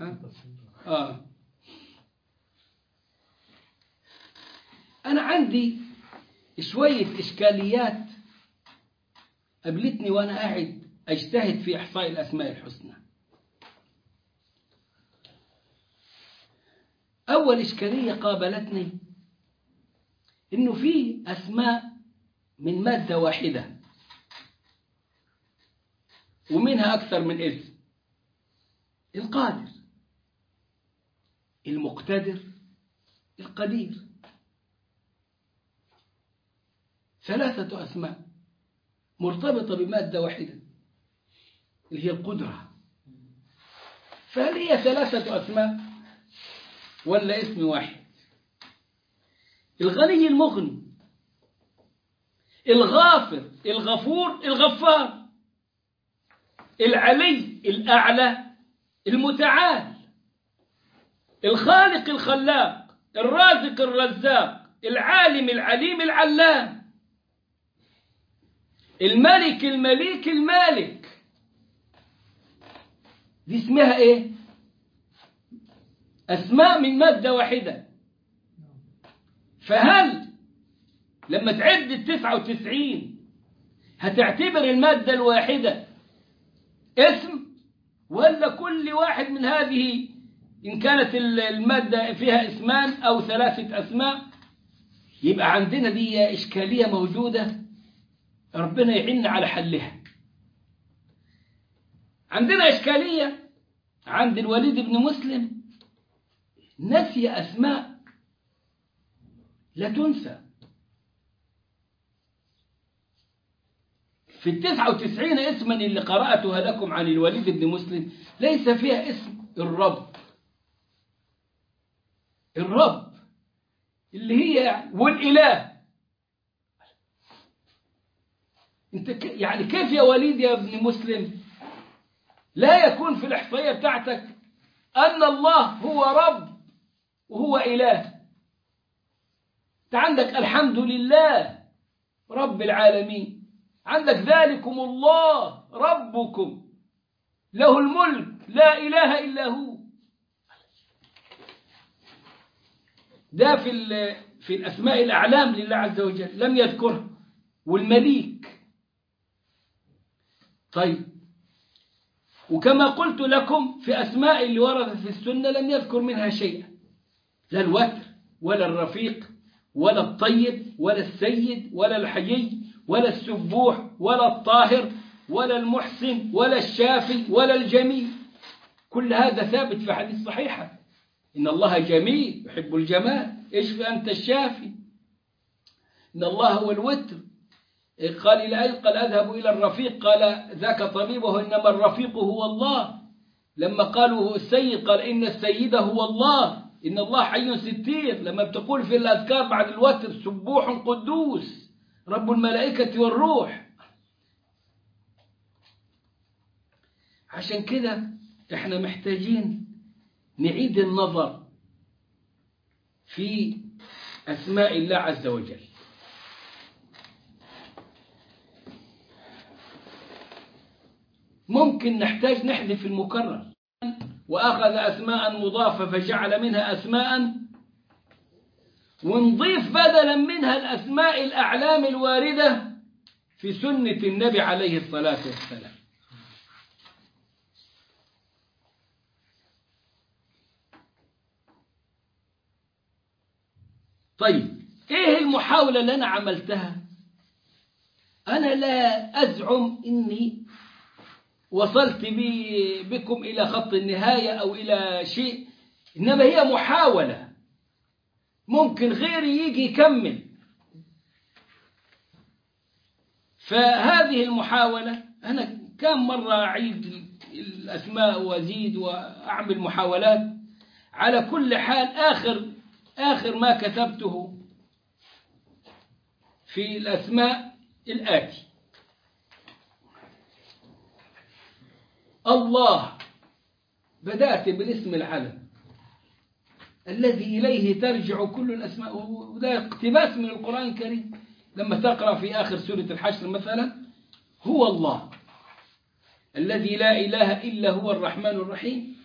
أنا عندي شوية إشكاليات قابلتني وأنا قاعد أجتهد في إحصاء الأسماء الحسنى. أول إشكالية قابلتني إنه في أسماء من مادة واحدة ومنها أكثر من اسم: القادر، المقتدر، القدير، 3 أسماء مرتبطة بمادة واحدة اللي هي القدرة. فهل هي 3 أسماء ولا اسم واحد؟ الغني المغني، الغافر الغفور الغفار، العلي الأعلى المتعال، الخالق الخلاق، الرازق الرزاق، العالم العليم العلام، الملك المليك المالك. دي اسمها ايه؟ أسماء من مادة واحدة. فهل لما تعد 99 هتعتبر المادة الواحدة اسم، ولا كل واحد من هذه إن كانت المادة فيها اسمان أو 3 أسماء؟ يبقى عندنا دي إشكالية موجودة، ربنا يعين على حلها. عندنا إشكالية عند الوليد بن مسلم، نسي أسماء لا تنسى. في 99 اسما اللي قرأتها لكم عن الوليد بن مسلم ليس فيها اسم الرب. الرب اللي هي والإله. انت يعني كيف يا وليد يا ابن مسلم لا يكون في الإحصائية بتاعتك أن الله هو رب وهو إله؟ انت عندك الحمد لله رب العالمين، عندك ذلكم الله ربكم له الملك لا إله إلا هو. ده في الأسماء الأعلام لله عز وجل لم يذكرها، والمليك. طيب، وكما قلت لكم في أسماء اللي وردت في السنة لم يذكر منها شيئا، لا الوتر ولا الرفيق ولا الطيب ولا السيد ولا الحيي ولا السبوح ولا الطاهر ولا المحسن ولا الشافي ولا الجميل. كل هذا ثابت في حديث صحيحة. إن الله جميل يحب الجمال، اشفي أنت الشافي. إن الله هو الوتر. قال إلى أين؟ قال أذهب إلى الرفيق، قال ذاك طبيبه، إنما الرفيق هو الله. لما قالوا السيد قال إن السيد هو الله. إن الله حي ستير. لما بتقول في الأذكار بعد الوتر سبوح قدوس رب الملائكة والروح. عشان كده احنا محتاجين نعيد النظر في أسماء الله عز وجل. ممكن نحتاج نحذف المكرر، وأخذ أسماء مضافة فجعل منها أسماء، ونضيف بدلا منها الأسماء الأعلام الواردة في سنة النبي عليه الصلاة والسلام. طيب إيه المحاولة اللي أنا عملتها؟ أنا لا أزعم إني وصلت بكم إلى خط النهاية أو إلى شيء، إنما هي محاولة، ممكن غيري يجي يكمل. فهذه المحاولة أنا كم مرة أعيد الأسماء وأزيد وأعمل محاولات. على كل حال آخر ما كتبته في الأسماء الآتي: الله، بدأت بالاسم العلم الذي إليه ترجع كل الأسماء، وده اقتباس من القرآن الكريم. لما تقرأ في آخر سورة الحشر مثلا: هو الله الذي لا إله إلا هو الرحمن الرحيم.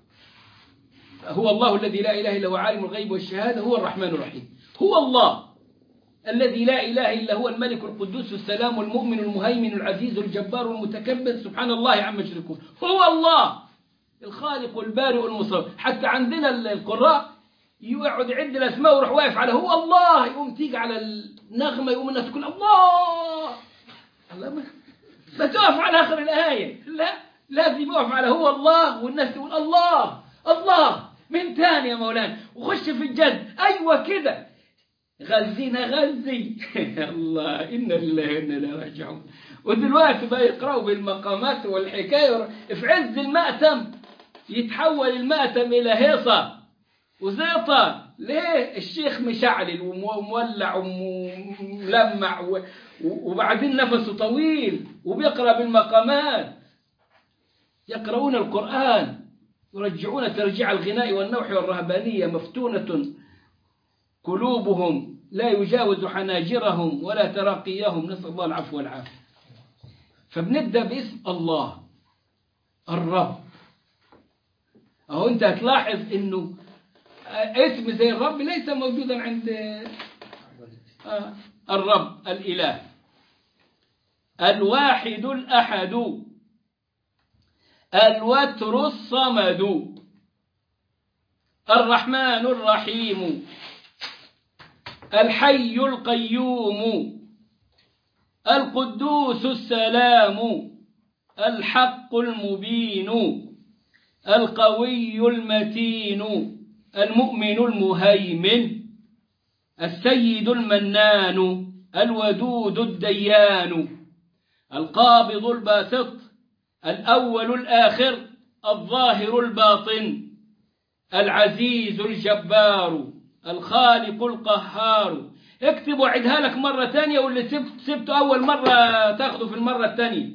هو الله الذي لا إله إلا هو عالم الغيب والشهادة هو الرحمن الرحيم. هو الله الذي لا إله إلا هو الملك القدوس السلام المؤمن المهيمن العزيز الجبار المتكبر سبحان الله عما يشركون. هو الله الخالق البارئ المصور. حتى عندنا القراء يقعد يعد الأسماء ويروح واقف على هو الله، يقوم تيجي على النغمة يقوم الناس تقول الله الله، ما تقف على آخر الآية، لا، لازم يقف على هو الله والناس تقول الله الله. من تاني يا مولانا وخش في الجد. أيوة كده، غزينا غزي الله إن الله إنا لراجعون. ودلوقتي بقى يقرأوا بالمقامات والحكاية. في عز المأتم يتحول المأتم إلى هيصة وزيطة. ليه؟ الشيخ مشعلل ومولع وملمع وبعدين نفسه طويل وبيقرأ بالمقامات. يقرؤون القرآن يرجعون ترجيع الغناء والنوح والرهبانية، مفتونة قلوبهم لا يجاوز حناجرهم ولا تراقيهم، نسأل الله العفو والعافية. فبنبدأ باسم الله الرب. أهو أنت هتلاحظ إنه اسم زي الرب ليس موجودا عند الرب الإله. الواحد الأحد، الوتر الصمد، الرحمن الرحيم، الحي القيوم، القدوس السلام، الحق المبين، القوي المتين، المؤمن المهيمن، السيد المنان، الودود الديان، القابض الباسط، الأول الآخر، الظاهر الباطن، العزيز الجبار، الخالق القهار. اكتب وعدها لك مرة تانية، واللي سبته أول مرة تاخده في المرة التانية.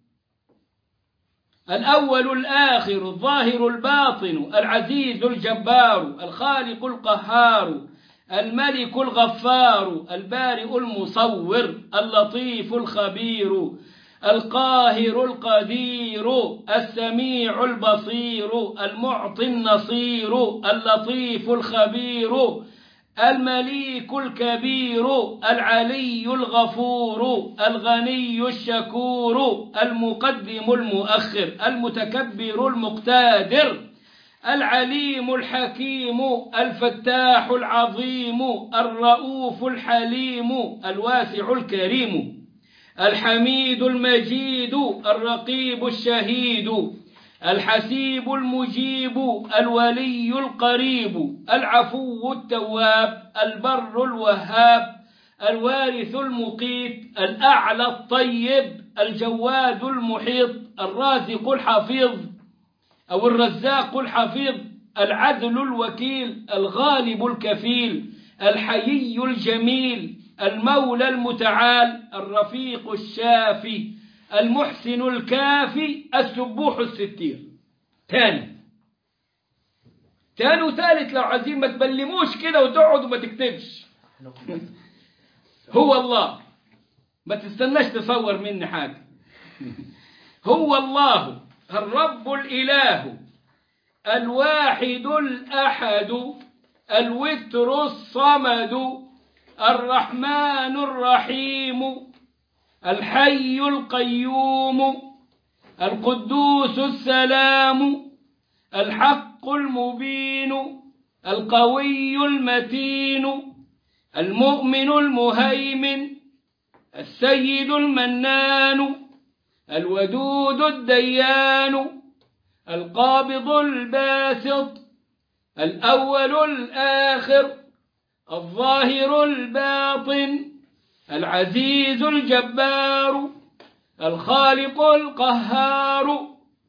الأول الآخر، الظاهر الباطن، العزيز الجبار، الخالق القهار، الملك الغفار، البارئ المصور، اللطيف الخبير، القاهر القدير، السميع البصير، المعطي النصير، اللطيف الخبير، المليك الكبير، العلي الغفور، الغني الشكور، المقدم المؤخر، المتكبر المقتدر، العليم الحكيم، الفتاح العظيم، الرؤوف الحليم، الواسع الكريم، الحميد المجيد، الرقيب الشهيد، الحسيب المجيب الولي القريب العفو التواب البر الوهاب الوارث المقيت الأعلى الطيب الجواد المحيط الرازق الحفيظ أو الرزاق الحفيظ العدل الوكيل الغالب الكفيل الحيي الجميل المولى المتعال الرفيق الشافي المحسن الكافي السبوح الستير. تاني وثالث لو عايزين ما تبلموش كده وتقعد وما تكتبش. هو الله، ما تستناش تصور مني حاجة. هو الله الرب الإله الواحد الأحد الوتر الصمد الرحمن الرحيم الحي القيوم القدوس السلام الحق المبين القوي المتين المؤمن المهيمن السيد المنان الودود الديان القابض الباسط الأول الآخر الظاهر الباطن العزيز الجبار الخالق القهار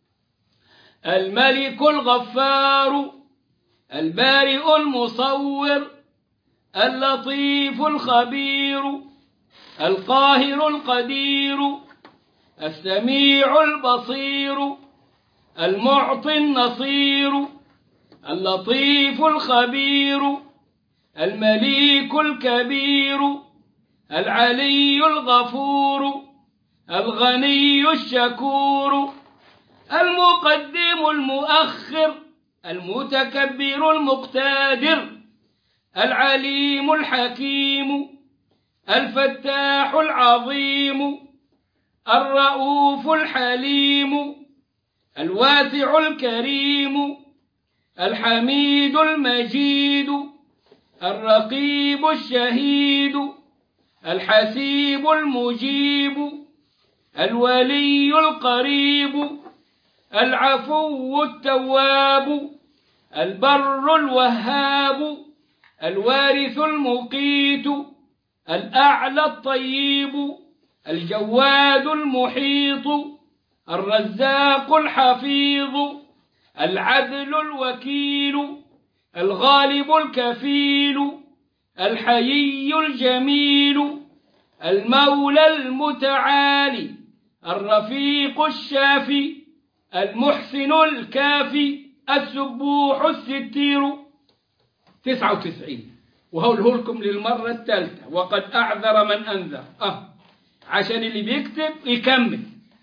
الملك الغفار البارئ المصور اللطيف الخبير القاهر القدير السميع البصير المعطي النصير اللطيف الخبير المليك الكبير العلي الغفور الغني الشكور المقدم المؤخر المتكبر المقتدر العليم الحكيم الفتاح العظيم الرؤوف الحليم الواسع الكريم الحميد المجيد الرقيب الشهيد الحسيب المجيب الولي القريب العفو التواب البر الوهاب الوارث المقيت الأعلى الطيب الجواد المحيط الرزاق الحفيظ العدل الوكيل الغالب الكفيل الحيي الجميل المولى المتعالي الرفيق الشافي المحسن الكافي السبوح الستير. 99 وهقوله لكم للمرة الثالثة وقد أعذر من أنذر عشان اللي بيكتب يكمل.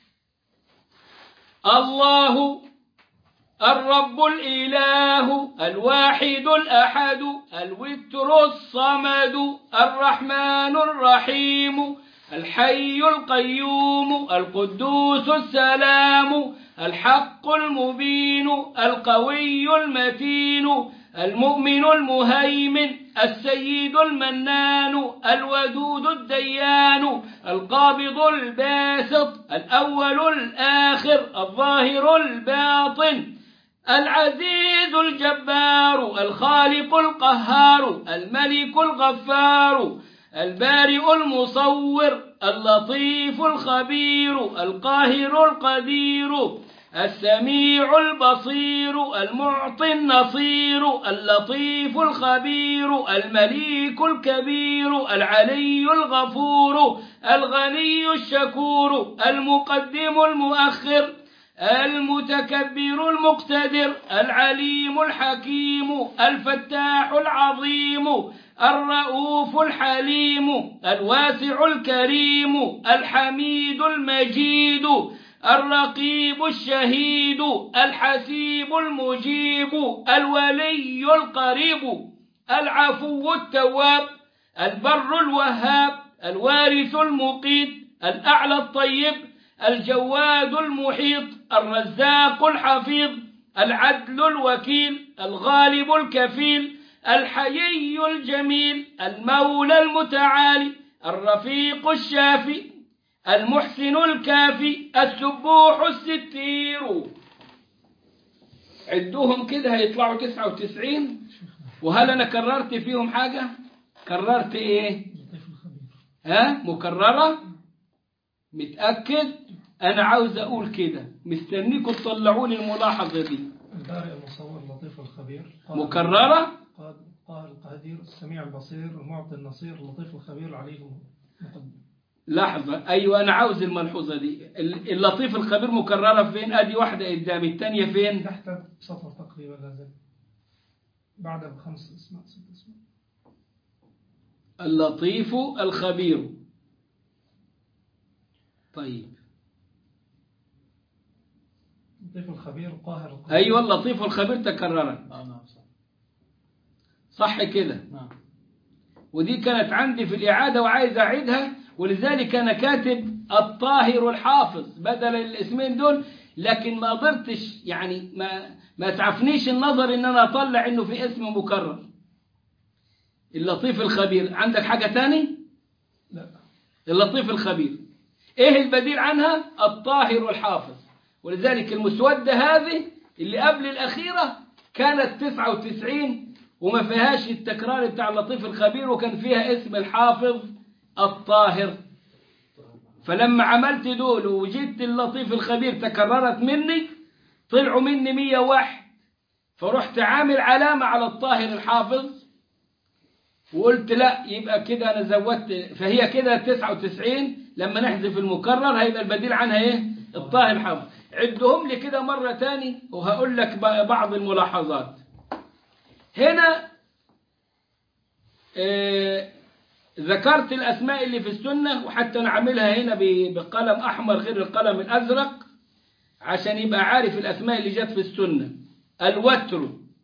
الله الرب الإله الواحد الأحد الوتر الصمد الرحمن الرحيم الحي القيوم القدوس السلام الحق المبين القوي المتين المؤمن المهيمن السيد المنان الودود الديان القابض الباسط الأول الآخر الظاهر الباطن العزيز الجبار الخالق القهار الملك الغفار البارئ المصور اللطيف الخبير القاهر القدير السميع البصير المعطي النصير اللطيف الخبير المليك الكبير العلي الغفور الغني الشكور المقدم المؤخر المتكبر المقتدر العليم الحكيم الفتاح العظيم الرؤوف الحليم الواسع الكريم الحميد المجيد الرقيب الشهيد الحسيب المجيب الولي القريب العفو التواب البر الوهاب الوارث المقيت الأعلى الطيب الجواد المحيط الرزاق الحفيظ العدل الوكيل الغالب الكفيل الحيي الجميل المولى المتعالي الرفيق الشافي المحسن الكافي السبوح الستير. عدوهم كده هيطلعوا 99. وهل أنا كررت فيهم حاجة؟ كررت إيه؟ مكررة؟ متأكد؟ أنا عاوز أقول كده، مستنيكم تطلعوا لي الملاحظة دي. البارئ المصور اللطيف الخبير. مكررة؟ قاهر القادر السميع البصير المعطي النصير اللطيف الخبير العليم المقدم. لحظة، أيوة أنا عاوز الملحوظة دي. اللطيف الخبير مكررة فين؟ أدي واحدة قدامي، الثانية فين؟ تحت سطر تقريبا لازم بعد ب5 اسماء 6 اسماء. اللطيف الخبير. طيب اللطيف الخبير قاهر القادر. أيوة اللطيف الخبير تكررت. صح كده. ودي كانت عندي في الإعادة وعايز أعيدها، ولذلك أنا كاتب الطاهر الحافظ بدل الاسمين دول، لكن ما قدرتش يعني ما تعفنيش النظر إن أنا أطلع إنه في اسم مكرر. اللطيف الخبير. عندك حاجة تاني؟ لا. اللطيف الخبير إيه البديل عنها؟ الطاهر الحافظ. ولذلك المسودة هذه اللي قبل الأخيرة كانت 99 وما فيهاش التكرار بتاع اللطيف الخبير، وكان فيها اسم الحافظ الطاهر. فلما عملت دول وجدت اللطيف الخبير تكررت مني، طلعوا مني 101. فرحت عامل علامة على الطاهر الحافظ وقلت لا، يبقى كده أنا زودت، فهي كده 99. لما نحذف المكرر هيبقى البديل عنها إيه؟ الطاهر الحافظ. عدهم لي كده مرة تاني وهقول لك بعض الملاحظات. هنا ذكرت الأسماء اللي في السنة، وحتى نعملها هنا بقلم أحمر غير القلم الأزرق عشان يبقى عارف الأسماء اللي جت في السنة. الوتر،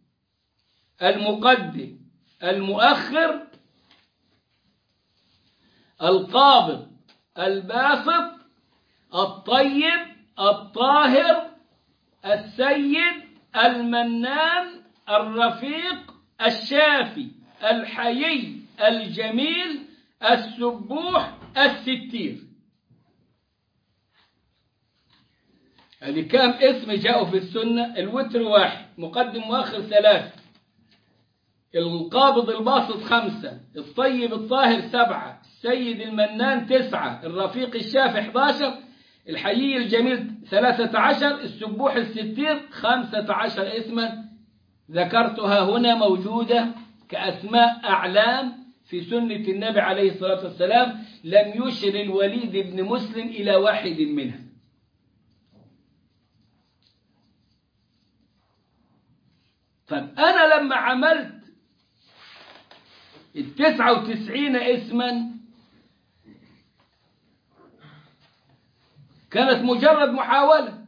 المقدم، المؤخر، القابض، الباسط، الطيب، الطاهر، السيد، المنان، الرفيق، الشافي، الحيي، الجميل، السبوح، الستير. هذه كام اسم جاءوا في السنة؟ الوتر 1، مقدم مؤخر 3، القابض الباسط 5، الطيب الطاهر 7، السيد المنان 9، الرفيق الشافي 11، الحيي الجميل 13، السبوح الستير 15 اسما ذكرتها هنا موجودة كأسماء أعلام في سنة النبي عليه الصلاة والسلام، لم يشر الوليد بن مسلم إلى واحد منها. طيب أنا لما عملت 99 اسما كانت مجرد محاولة.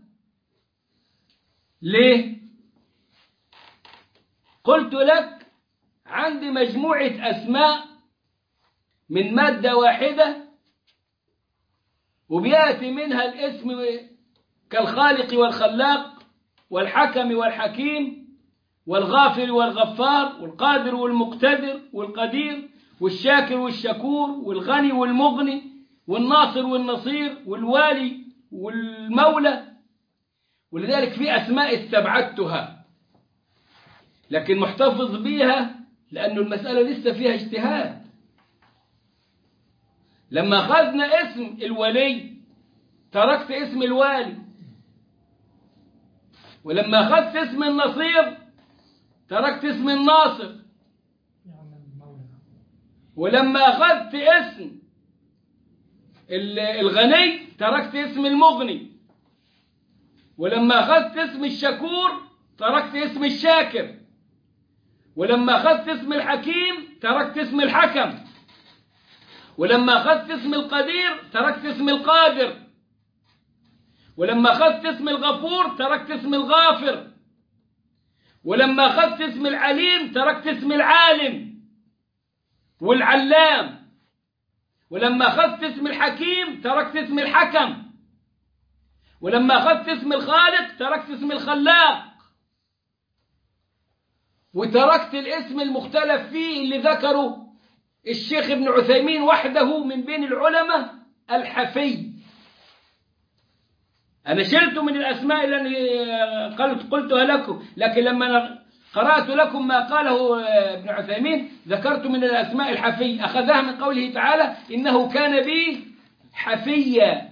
ليه؟ قلت لك عندي مجموعة أسماء من مادة واحدة، وبيأتي منها الاسم كالخالق والخلاق والحكم والحكيم والغافر والغفار والقادر والمقتدر والقدير والشاكر والشكور والغني والمغني والناصر والنصير والوالي والمولى. ولذلك في أسماء استبعدتها لكن محتفظ بيها لأن المسألة لسه فيها اجتهاد. لما أخذنا اسم الولي تركت اسم الوالي، ولما أخذت اسم النصير تركت اسم الناصر، ولما أخذت اسم الغني تركت اسم المغني، ولما أخذت اسم الشكور تركت اسم الشاكر، ولما أخذت اسم الحكيم تركت اسم الحكم، ولما أخذت اسم القدير تركت اسم القادر، ولما أخذت اسم الغفور تركت اسم الغافر، ولما أخذت اسم العليم تركت اسم العالم والعلام، ولما أخذت اسم الحكيم تركت اسم الحكم، ولما أخذت اسم الخالق تركت اسم الخلاق، وتركت الاسم المختلف فيه اللي ذكره الشيخ ابن عثيمين وحده من بين العلماء، الحفي. أنا شلت من الأسماء التي قلتها لكم، لكن لما قرأت لكم ما قاله ابن عثيمين ذكرت من الأسماء الحفي، أخذها من قوله تعالى إنه كان بي حفيا.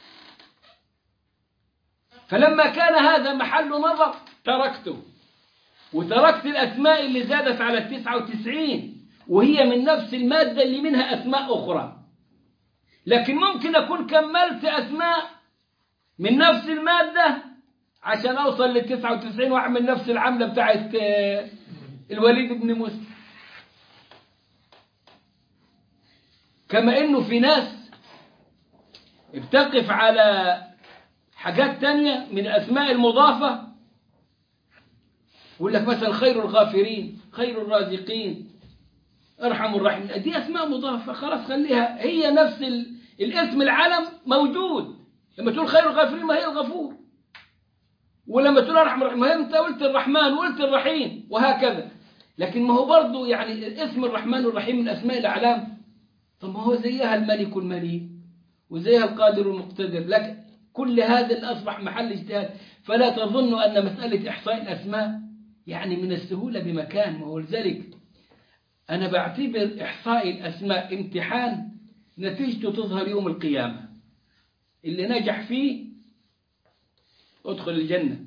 فلما كان هذا محل نظر تركته، وتركت الأسماء اللي زادت على 99 وهي من نفس المادة اللي منها أسماء أخرى. لكن ممكن أكون كملت أسماء من نفس المادة عشان أوصل لل 99 وأعمل نفس العملة بتاعت الوليد بن مسلم. كما إنه في ناس بتقف على حاجات تانية من الأسماء المضافة، يقول لك مثلا خير الغافرين، خير الرازقين، أرحم الراحمين، دي أسماء مضافة خلاص خليها هي نفس الاسم العلم موجود. لما تقول خير الغافرين ما هي الغفور، ولما تقول أرحم الراحمين ما هي أنت قلت الرحمن وقلت الرحيم وهكذا. لكن ما هو برضو يعني اسم الرحمن والرحيم من أسماء الأعلام، طب ما هو زيها الملك المليك وزيها القادر المقتدر، لكن كل هذا اللي أصبح محل اجتهاد. فلا تظنوا أن مسألة إحصاء الأسماء يعني من السهولة بمكان. ما هو لذلك أنا بعتبر إحصاء الأسماء امتحان نتيجته تظهر يوم القيامة، اللي نجح فيه ادخل الجنة.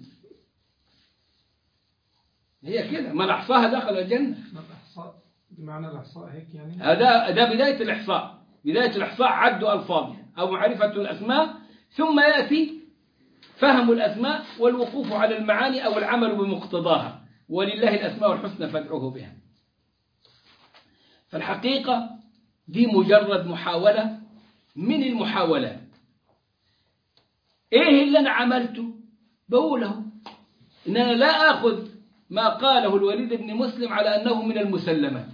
هي كده، من أحصاها دخل الجنة. الإحصاء بمعنى الإحصاء هيك يعني؟ هذا بداية الإحصاء. بداية الإحصاء عد ألفاظها أو معرفة الأسماء، ثم يأتي فهم الأسماء والوقوف على المعاني أو العمل بمقتضاها. ولله الأسماء الحسنى فادعوه بها. فالحقيقة دي مجرد محاولة من المحاولات. إيه اللي أنا عملته؟ بقوله إن أنا لا أخذ ما قاله الوليد بن مسلم على أنه من المسلمات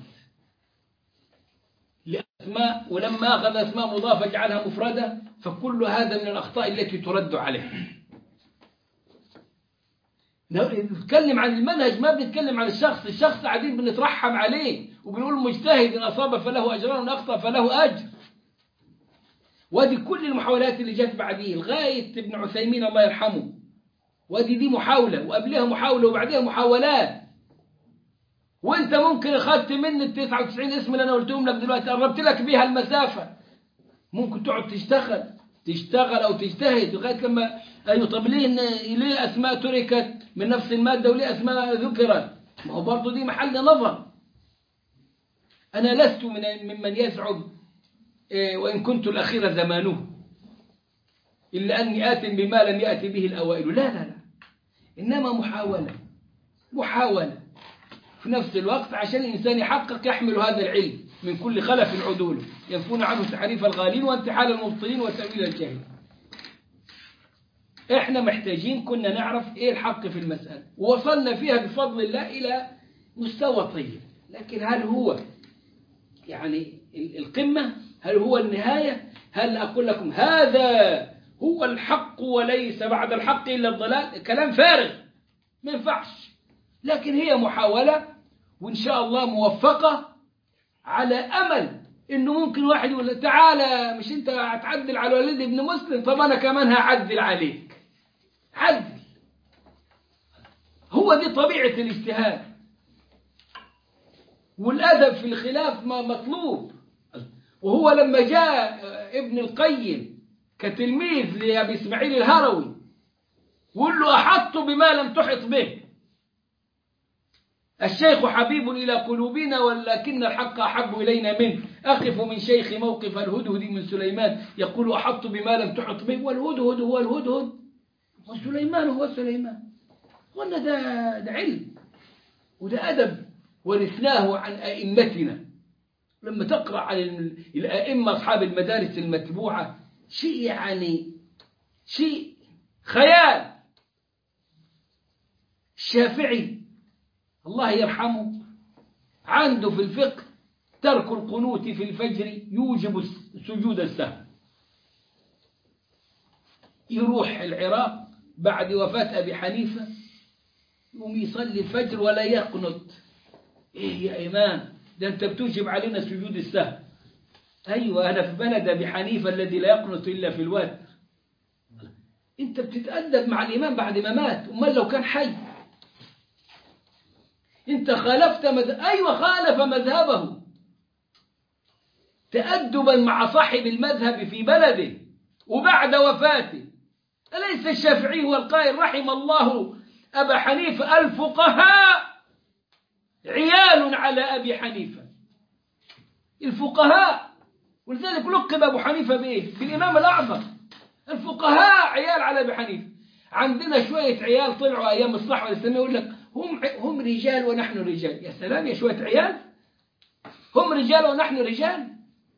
لأسماء، ولما أخذ أسماء مضافة جعلها مفردة، فكل هذا من الأخطاء التي ترد عليه. نتكلم عن المنهج، ما بنتكلم عن الشخص. الشخص قاعدين بنترحم عليه وبنقول مجتهد إن أصاب فله أجران وإن أخطأ فله أجر. ودي كل المحاولات اللي جت بعديه لغاية ابن عثيمين الله يرحمه، ودي دي محاولة وقبلها محاولة وبعدها محاولات. وانت ممكن اخذت مني ال 99 اسم اللي انا قلتهم لك دلوقتي، قربت لك بيها المسافة، ممكن تقعد تشتغل او تجتهد لغاية لما ايوه طب ليه اسماء تركت من نفس المادة وليه اسماء ذكرت؟ ما هو برضه دي محل نظر. انا لست ممن يزعم وان كنت الاخير زمانه الا اني آت بما لم يأت به الاوائل. لا انما محاولة في نفس الوقت عشان الإنسان يحقق يحمل هذا العلم من كل خلف عدوله، ينفون عنه تحريف الغالين وانتحال المبطلين وتأويل الجاهلين. احنا محتاجين كنا نعرف ايه الحق في المسألة، ووصلنا فيها بفضل الله إلى مستوى طيب. لكن هل هو يعني القمة؟ هل هو النهاية؟ هل أقول لكم هذا هو الحق وليس بعد الحق إلا الضلال؟ كلام فارغ ما ينفعش. لكن هي محاولة وإن شاء الله موفقة، على أمل إنه ممكن واحد يقول تعالى مش أنت هتعدل على الوليد بن مسلم، طب أنا كمان هعدل عليك. عدل، هو دي طبيعة الاجتهاد، والأدب في الخلاف ما مطلوب. وهو لما جاء ابن القيم كتلميذ لأبي إسماعيل الهروي وقال له أحط بما لم تحط به، الشيخ حبيب إلى قلوبنا ولكن الحق أحب إلينا منه، أقف من شيخ موقف الهدهد من سليمان يقول أحط بما لم تحط به، والهدهد هو الهدهد وسليمان هو سليمان. قلنا ده علم وده أدب ورثناه عن أئمتنا. لما تقرأ عن الأئمة أصحاب المدارس المتبوعة شيء يعني شيء خيال. الشافعي الله يرحمه عنده في الفقه ترك القنوت في الفجر يوجب سجود السهو. يروح العراق بعد وفاة أبي حنيفة يقوم يصلي الفجر ولا يقنط. إيه يا إمام ده أنت بتوجب علينا سجود السهو. أيوة أنا في بلد أبي حنيفة الذي لا يقنط إلا في الوتر. أنت بتتأدب مع الإمام بعد ما مات، أمال لو كان حي؟ أنت خالفت أيوة خالف مذهبه تأدبا مع صاحب المذهب في بلده وبعد وفاته. أليس الشافعي هو القائل رحم الله أبا حنيفة الفقهاء عيال على أبي حنيفة؟ الفقهاء، ولذلك لقب أبو حنيفة بإيه؟ بالإمام الأعظم. الفقهاء عيال على أبي حنيفة. عندنا شوية عيال طلعوا أيام الصحوة الإسلامية يقول لك هم رجال ونحن رجال. يا سلام يا شوية عيال، هم رجال ونحن رجال.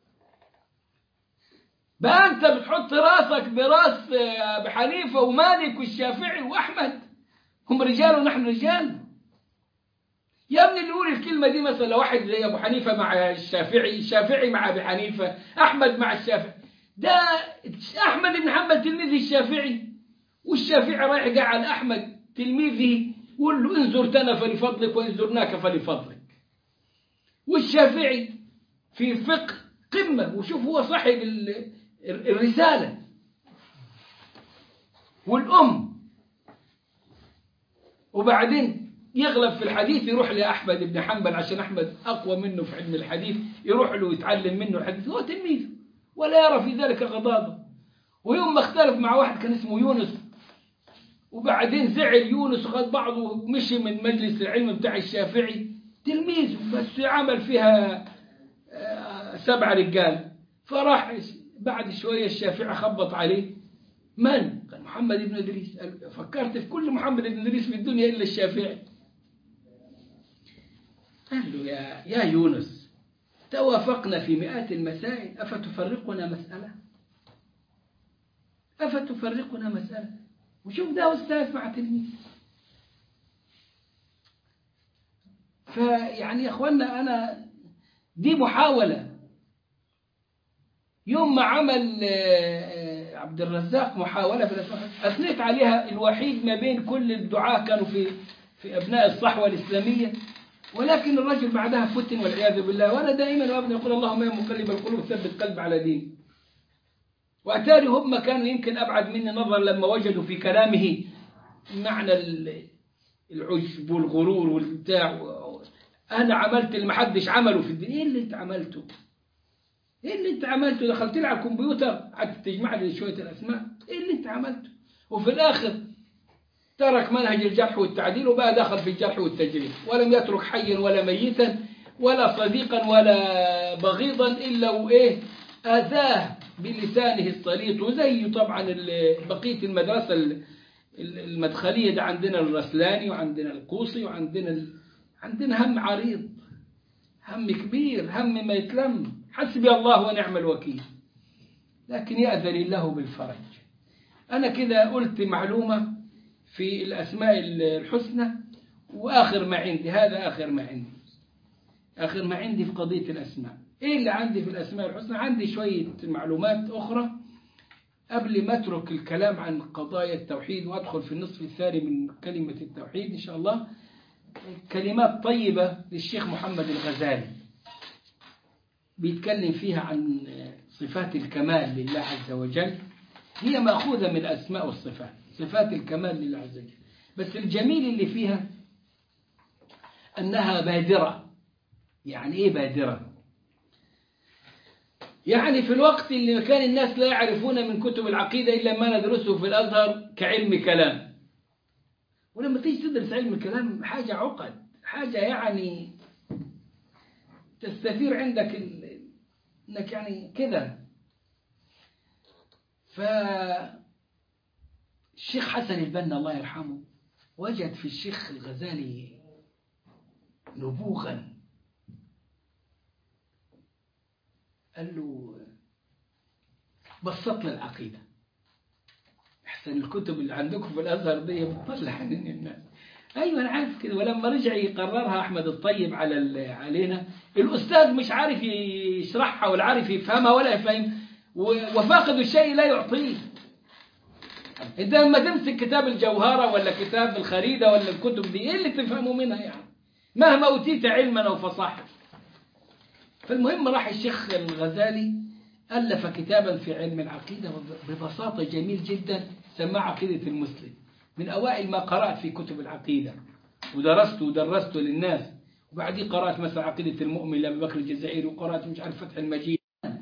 بقى أنت بتحط راسك براس أبي حنيفة ومالك والشافعي وأحمد، هم رجال ونحن رجال. يا ابني اللي يقول الكلمة دي مثلا لو واحد زي أبو حنيفة مع الشافعي، الشافعي مع أبي حنيفة، أحمد مع الشافعي، ده أحمد بن حنبل تلميذ الشافعي، والشافعي رايح جعل أحمد تلميذه يقول له إن زرتنا فلفضلك وإن زرناك فلفضلك. والشافعي في فقه قمة، وشوف هو صاحب الرسالة والأم، وبعدين يغلب في الحديث يروح لأحمد بن حنبل عشان أحمد أقوى منه في علم الحديث، يروح له يتعلم منه الحديث، هو تلميذه ولا يرى في ذلك غضاضة. ويوم ما اختلف مع واحد كان اسمه يونس، وبعدين زعل يونس وخد بعضه ومشي من مجلس العلم بتاع الشافعي تلميذه، بس عمل فيها 7 رجال. فراح بعد شوية الشافعي خبط عليه، من؟ قال محمد بن إدريس. فكرت في كل محمد بن إدريس في الدنيا إلا الشافعي. قال له يا يونس، توافقنا في مئات المسائل، أفتفرقنا مسألة؟ أفتفرقنا مسألة؟ وشوف ده أستاذ مع تلميذ. فيعني يا أخوانا أنا دي محاولة. يوم ما عمل عبد الرزاق محاولة في الأسماء أثنيت عليها، الوحيد ما بين كل الدعاة كانوا في أبناء الصحوة الإسلامية، ولكن الرجل بعدها فتن والعياذ بالله. وأنا دائما وأبدا يقول اللهم يا مقلب القلوب ثبت قلب على دين. وأتاري هم كانوا يمكن أبعد مني نظر لما وجدوا في كلامه معنى العجب والغرور والبتاع. أنا عملت اللي محدش عمله في الدين. إيه اللي أنت عملته؟ إيه اللي أنت عملته؟ دخلت لي على الكمبيوتر حتى تجمع لي شوية الأسماء. إيه اللي أنت عملته؟ وفي الآخر ترك منهج الجرح والتعديل وبقى دخل في الجرح والتجريح، ولم يترك حيا ولا ميتا ولا صديقا ولا بغيضا إلا وإيه آذاه بلسانه السليط. وزي طبعا بقية المدرسة المدخلية ده، عندنا الرسلاني وعندنا القوصي عندنا هم عريض، هم كبير، هم ما يتلم. حسبي الله ونعم الوكيل، لكن يأذن الله بالفرج. أنا كده قلت معلومة في الأسماء الحسنى، وآخر ما عندي هذا آخر ما عندي في قضية الأسماء. إيه اللي عندي في الأسماء الحسنى؟ عندي شوية معلومات أخرى قبل ما أترك الكلام عن قضايا التوحيد وأدخل في النصف الثاني من كلمة التوحيد إن شاء الله. كلمات طيبة للشيخ محمد الغزالي بيتكلم فيها عن صفات الكمال لله عز وجل، هي مأخوذة من الأسماء والصفات، صفات الكمال لله عز وجل. بس الجميل اللي فيها أنها بادرة. يعني إيه بادرة؟ يعني في الوقت اللي كان الناس لا يعرفون من كتب العقيدة إلا ما ندرسه في الأزهر كعلم كلام، ولما تيجي تدرس علم الكلام حاجة عقد، حاجة يعني تستثير عندك إنك يعني كذا. فالشيخ حسن البنا الله يرحمه وجد في الشيخ الغزالي نبوغا. قال له بسط لنا العقيدة، أحسن الكتب اللي عندكم في الأزهر دي بتطلع عن الناس. أيوة أنا عارف كده. ولما رجع يقررها أحمد الطيب علينا، الأستاذ مش عارف يشرحها ولا عارف يفهمها ولا يفهم، وفاقد الشيء لا يعطيه. أنت لما تمسك كتاب الجوهرة ولا كتاب الخريدة ولا الكتب دي، إيه اللي تفهموا منها يعني مهما أوتيت علما وفصاحة؟ فالمهم راح الشيخ الغزالي ألف كتابا في علم العقيدة ببساطة جميل جدا، سماه عقيدة المسلم. من أوائل ما قرأت في كتب العقيدة ودرسته للناس. وبعدين قرأت مثلا عقيدة المؤمن لأبي بكر الجزائري، وقرأت مش عارف فتح المجيد.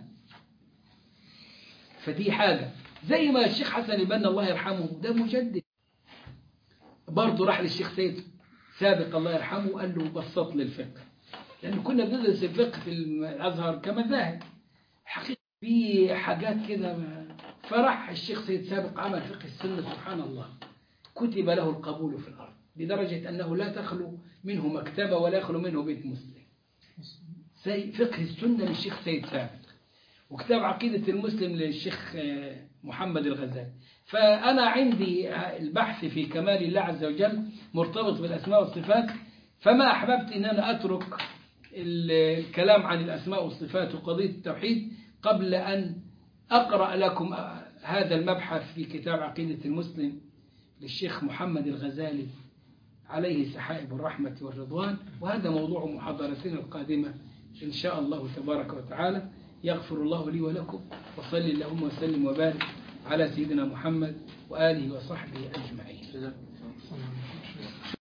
فدي حاجة زي ما الشيخ حسن البنا الله يرحمه ده مجدد، برضه راح للشيخ سيد سابق الله يرحمه وقال له بسط لي الفقه، لأن كنا بندرس الفقه في الأزهر كمذاهب حقيقة في حاجات كده. فراح الشيخ سيد سابق عمل فقه السنة سبحان الله، كتب له القبول في الأرض لدرجة أنه لا تخلو منه مكتبة ولا يخلو منه بيت مسلم. فقه السنة للشيخ سيد سابق، وكتاب عقيدة المسلم للشيخ محمد الغزالي. فأنا عندي البحث في كمال الله عز وجل مرتبط بالأسماء والصفات، فما أحببت أن أنا أترك الكلام عن الأسماء والصفات وقضية التوحيد قبل أن أقرأ لكم هذا المبحث في كتاب عقيدة المسلم للشيخ محمد الغزالي عليه سحائب الرحمة والرضوان. وهذا موضوع محاضرتنا القادمة إن شاء الله تبارك وتعالى. يغفر الله لي ولكم، وصل اللهم وسلم وبارك على سيدنا محمد وآله وصحبه أجمعين.